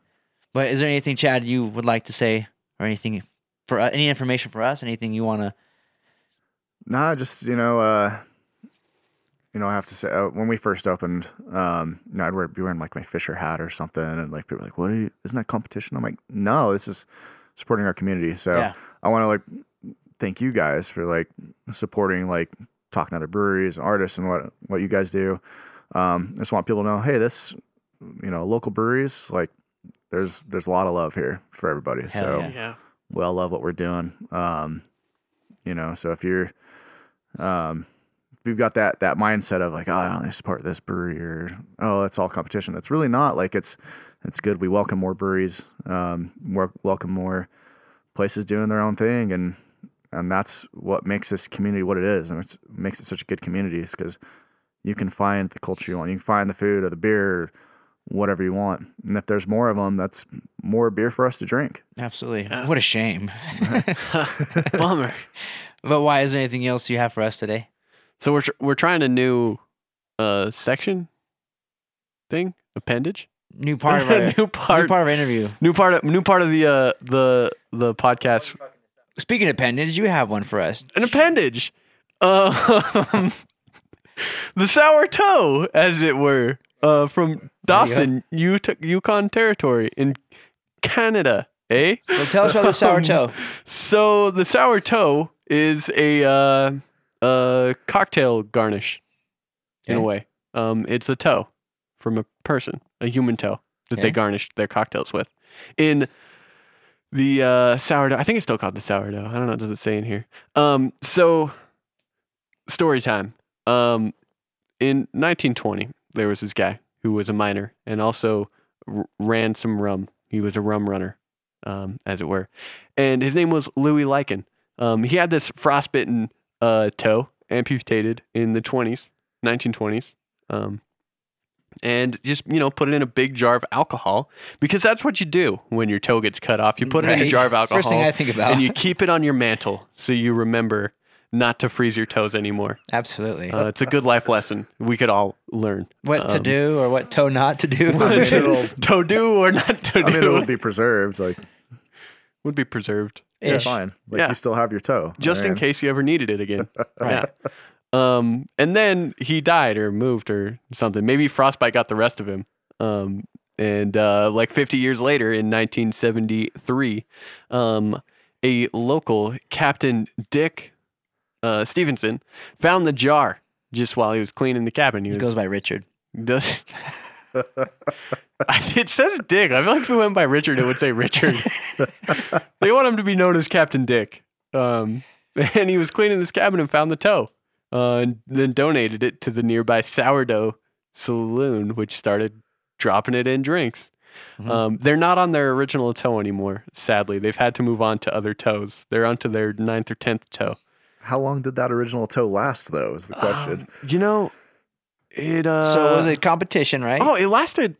But is there anything, Chad, you would like to say, or anything for uh, any information for us? Anything you want to?
Nah, just you know, uh, you know, I have to say uh, when we first opened, um, you know, I'd wear, be wearing like my Fisher hat or something, and like people were like, "What are you? Isn't that competition?" I'm like, "No, this is supporting our community." So
Yeah.
I want to like thank you guys for like supporting, like talking to other breweries, and artists, and what what you guys do. Um, I just want people to know, hey, this, you know, local breweries, like there's there's a lot of love here for everybody.
Hell
so
yeah.
Yeah.
we all love what we're doing. Um, you know, so if you're, um, if you've got that that mindset of like, oh, I only support this brewery, or oh, that's all competition. It's really not. Like it's it's good. We welcome more breweries, um, more, welcome more places doing their own thing, and and that's what makes this community what it is, and it makes it such a good community, is because you can find the culture you want, you can find the food or the beer, or whatever you want, and if there's more of them, that's more beer for us to drink.
Absolutely.
Yeah.
What a shame.
Bummer.
But why? Is there anything else you have for us today?
So we're tr- we're trying a new uh section thing appendage.
New part of our
new part.
new part of our interview.
New part of new part of the uh the the podcast.
Speaking of appendage, you have one for us.
An appendage. Um, the sour toe, as it were, uh, from Dawson, Ut- Yukon Territory in Canada. Eh?
So tell us about the sour toe.
So the sour toe is a uh, uh, cocktail garnish, in a
Okay.
way. Um, it's a toe from a person, a human toe that
Okay.
they garnish their cocktails with. In the uh, sourdough, I think it's still called the sourdough. I don't know. Does it say in here? Um, so story time. Um, in nineteen twenty, there was this guy who was a miner and also r- ran some rum. He was a rum runner, um, as it were, and his name was Louis Lycan. Um, he had this frostbitten uh, toe amputated in the twenties, nineteen twenties, um, and just you know put it in a big jar of alcohol, because that's what you do when your toe gets cut off. You put it in a
Right.
jar of alcohol.
First thing I think about.
And you keep it on your mantle so you remember not to freeze your toes anymore.
Absolutely.
Uh, it's a good life lesson we could all learn.
what to
um,
do or what toe not to do.
I mean, it'll,
To do or not to do
I mean, it'll be preserved. Like,
would be preserved.
yeah,
Ish.
fine. Like
Yeah.
you still have your toe.
Just in
And
case you ever needed it again.
Right.
Yeah. Um, and then he died or moved or something. Maybe frostbite got the rest of him. Um, and uh, like fifty years later in nineteen seventy-three, um, a local Captain Dick uh, Stevenson found the jar just while he was cleaning the cabin. He,
He
was,
goes by Richard.
does, it says Dick. I feel like if we went by Richard, it would say Richard. They want him to be known as Captain Dick. Um, and he was cleaning this cabin and found the toe, uh, and then donated it to the nearby sourdough saloon, which started dropping it in drinks.
Mhm.
Um, they're not on their original toe anymore, sadly. They've had to move on to other toes. They're onto their ninth or tenth toe.
how long did that original toe last, though, is the question.
Um, you know, it. Uh,
so it was a competition, right?
Oh, it lasted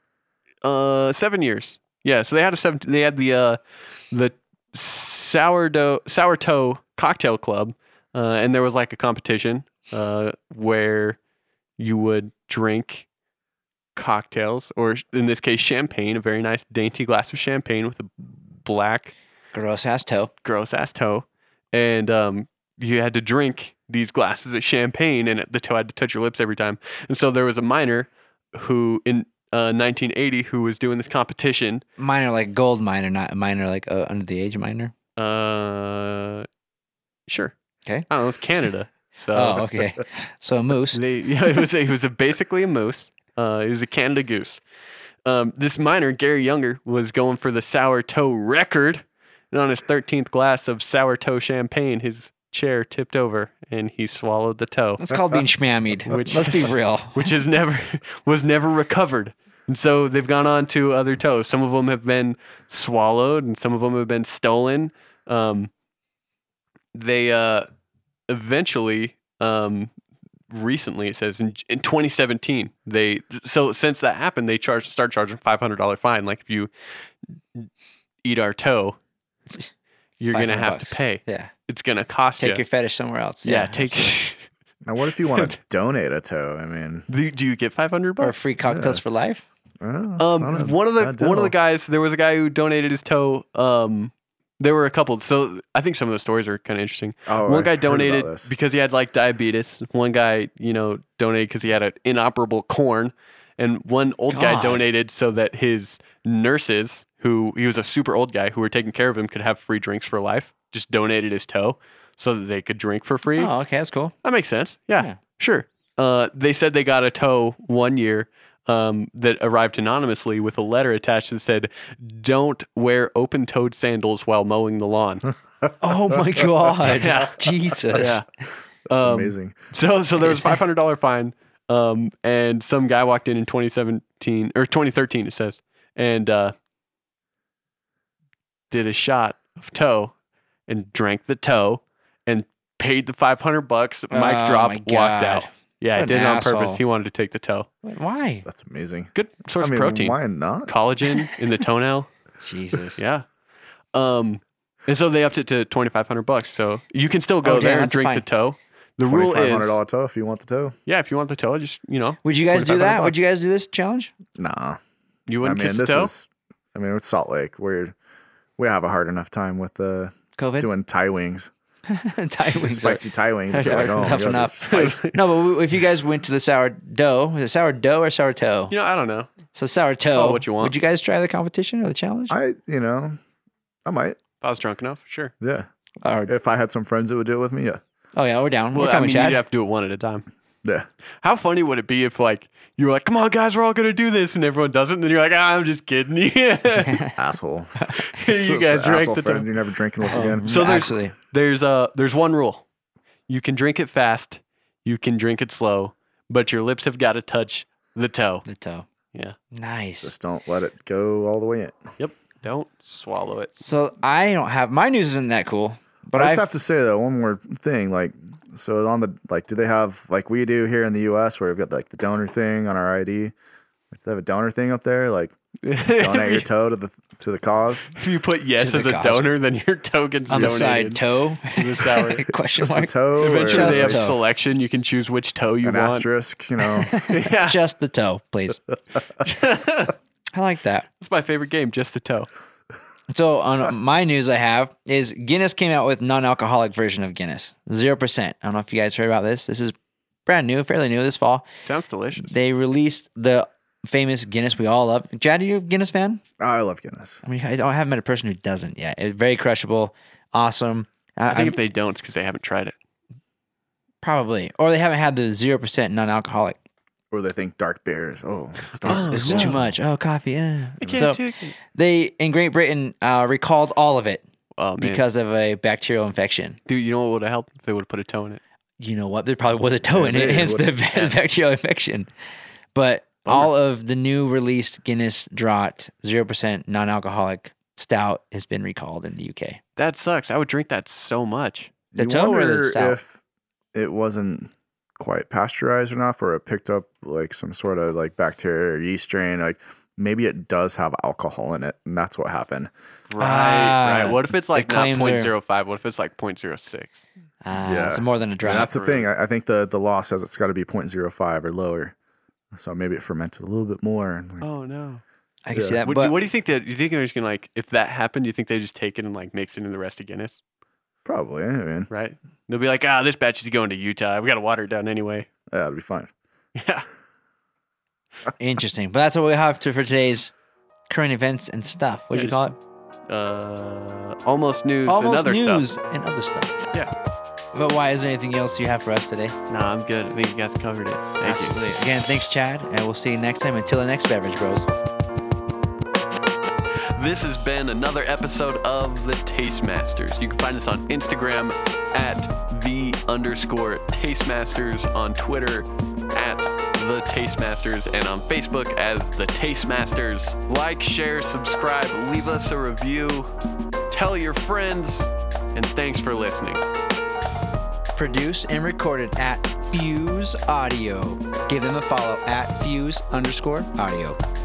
uh seven years. Yeah, so they had a seven. They had the uh the sourdough sourdough cocktail club, uh, and there was like a competition uh where you would drink cocktails, or in this case, champagne, a very nice dainty glass of champagne with a black
Gross ass toe.
gross ass toe, and um, you had to drink these glasses of champagne, and the toe had to touch your lips every time. And so there was a miner who in uh, nineteen eighty who was doing this competition.
Minor like gold minor, not minor like uh, under the age minor.
Uh, sure.
Okay.
I don't know. It's Canada, so
Oh, okay. So a moose.
they yeah, it was a, it was a basically a moose. Uh, it was a Canada goose. Um, this miner, Gary Younger, was going for the sour toe record, and on his thirteenth glass of sour toe champagne, his chair tipped over and he swallowed the toe,
That's called being schmammied.
Which-
Let's be real.
which is never was never recovered. And so they've gone on to other toes. Some of them have been swallowed, and some of them have been stolen. Um, they uh, eventually, um, recently, it says in, in twenty seventeen, they so since that happened, they charged start charging five hundred dollar fine. Like if you eat our toe, you're gonna
five hundred
have
bucks.
to pay.
Yeah.
It's gonna cost
Take
you.
your fetish somewhere else.
yeah, take.
Now, what if you want to donate a toe? I mean,
do, do you get five hundred
Or
bucks?
free cocktails
Yeah.
for life.
Oh, it's not a
Um, one of the
bad
one of
deal.
the guys, there was a guy who donated his toe. Um, there were a couple. So I think some of the stories are kind of interesting.
Oh,
One
I
guy
heard about
donated
this.
because he had like diabetes. One guy, you know, donated because he had an inoperable corn, and one old guy
God.
donated so that his nurses, who he was a super old guy who were taking care of him, could have free drinks for life. Just donated his toe so that they could drink for free.
Oh, okay, that's cool.
That makes sense. Yeah,
Yeah.
sure. Uh, they said they got a toe one year um, that arrived anonymously with a letter attached that said, "Don't wear open-toed sandals while mowing the lawn."
Oh my God.
Yeah.
Jesus.
Yeah.
That's
Um,
amazing.
So, so there was a five hundred dollars fine, um, and some guy walked in in twenty seventeen or twenty thirteen, it says, and uh, did a shot of toe and drank the toe and paid the five hundred bucks. Mic
Oh,
drop,
my
walked
God.
out. Yeah,
What
I did
an
it on
asshole.
purpose. He wanted to take the toe.
Wait, why?
That's amazing.
Good source
I mean,
of protein.
why not?
Collagen in the toenail.
Jesus.
Yeah. Um, and so they upped it to twenty-five hundred bucks. So you can still go
Oh, damn,
there and
that's
drink
fine.
the toe. The rule
twenty-five hundred
is,
dollars toe if you want the toe.
yeah, if you want the toe, just, you know,
Would you guys do
twenty-five hundred
that?
bucks.
Would you guys do this challenge?
Nah.
you
I
wouldn't
mean,
kiss the
this
toe.
is. I mean, it's Salt Lake. We're we have a hard enough time with uh,
COVID?
doing Thai wings,
Thai wings. are-
spicy Thai wings.
are-
You're like,
are
oh,
tough
yeah,
enough.
this is spicy.
No, but w- if you guys went to the sourdough, is it sourdough or sourdough?
You know, I don't know.
So sourdough.
Call it what you want.
Would you guys try the competition or the challenge?
I, you know, I might.
If I was drunk enough, sure.
Yeah.
Or,
If I had some friends that would do it with me, yeah.
oh yeah, we're down.
Well,
we're
I
coming,
mean,
Chad.
you'd have to do it one at a time.
Yeah.
How funny would it be if, like, you were like, "Come on, guys, we're all gonna do this," and everyone does it, and then you're like, "Ah, I'm just kidding." you
Asshole.
guys
Asshole
drank the
friend
toe.
you're never drinking with
Um,
again.
So there's-
actually,
There's uh, there's one rule. You can drink it fast. You can drink it slow, but your lips have got to touch the toe.
the toe.
Yeah.
Nice.
Just don't let it go all the way in.
Yep. Don't swallow it.
So I don't have my news isn't that cool, but
I just
I
have to say though, one more thing. Like, so on the like, do they have like we do here in the U S where we've got like the donor thing on our I D? Like, do they have a donor thing up there? Like, donate your toe to the to the cause.
If you put yes
To
as
the
a
cause.
donor, then your toe gets
on the
donated.
side toe.
The sour.
Question
Just the
mark.
toe.
Eventually,
or
they have
toe.
selection. You can choose which toe you
an
want.
asterisk. You know.
Yeah,
Just the toe, please. I like that.
that's my favorite game. Just the toe.
So on my news I have is Guinness came out with non-alcoholic version of Guinness. zero percent. I don't know if you guys heard about this. This is brand new, fairly new this fall.
Sounds delicious.
They released the famous Guinness we all love. Chad, are you a Guinness fan?
Oh, I love Guinness.
I mean, I don't- I haven't met a person who doesn't yet. It's very crushable, awesome.
I think
I'm-
if they don't, it's because they haven't tried it.
probably, or they haven't had the zero percent non-alcoholic.
Or they think dark beers. Oh, it's
This
dark.
is
no.
too much. Oh, coffee. Yeah.
I can't
So
take it.
they in Great Britain uh, recalled all of it
Oh man,
because of a bacterial infection.
dude, you know what would have helped if they would have put a toe in it?
You know what? There probably was a toe
Yeah,
in it,
maybe it
hence the
would've-
ba- bacterial infection. But all of the new released Guinness Draught zero percent non-alcoholic stout has been recalled in the U K.
That sucks. I would drink that so much.
The
You
toe or the
wonder
stout?
if it wasn't quite pasteurized enough, or it picked up like some sort of like bacteria or yeast strain. Like maybe it does have alcohol in it, and that's what happened.
Right,
Ah,
right. What if it's like
the
not
claims are-
point zero five? What if it's like point zero six?
Uh,
Yeah.
It's more than a
And
draught.
that's the thing. I, I think the the law says it's got to be point zero five or lower. So maybe it fermented a little bit more. And like,
Oh no.
I can see
yeah.
that.
What,
But
what do you think that you think they're just gonna like if that happened? Do you think they just take it and like mix it in the rest of Guinness?
probably. I mean,
Right? They'll be like, ah, this batch is going to Utah. We got to water it down anyway.
yeah, it'd be fine.
Yeah.
interesting. But that's what we have to for today's current events and stuff. What do you
Yeah,
call it?
Uh, almost news
Almost
and other
news
stuff.
and other stuff.
Yeah.
But why is there anything else you have for us today?
Nah, I'm good. I think you guys covered it. Thank you.
Absolutely. Again, thanks, Chad, and we'll see you next time. Until the next Beverage Bros.
This has been another episode of The Tastemasters. You can find us on Instagram at the underscore Tastemasters, on Twitter at The Tastemasters, and on Facebook as The Tastemasters. Like, share, subscribe, leave us a review, tell your friends, and thanks for listening.
Produced and recorded at Fuse Audio. Give them a follow at Fuse underscore audio.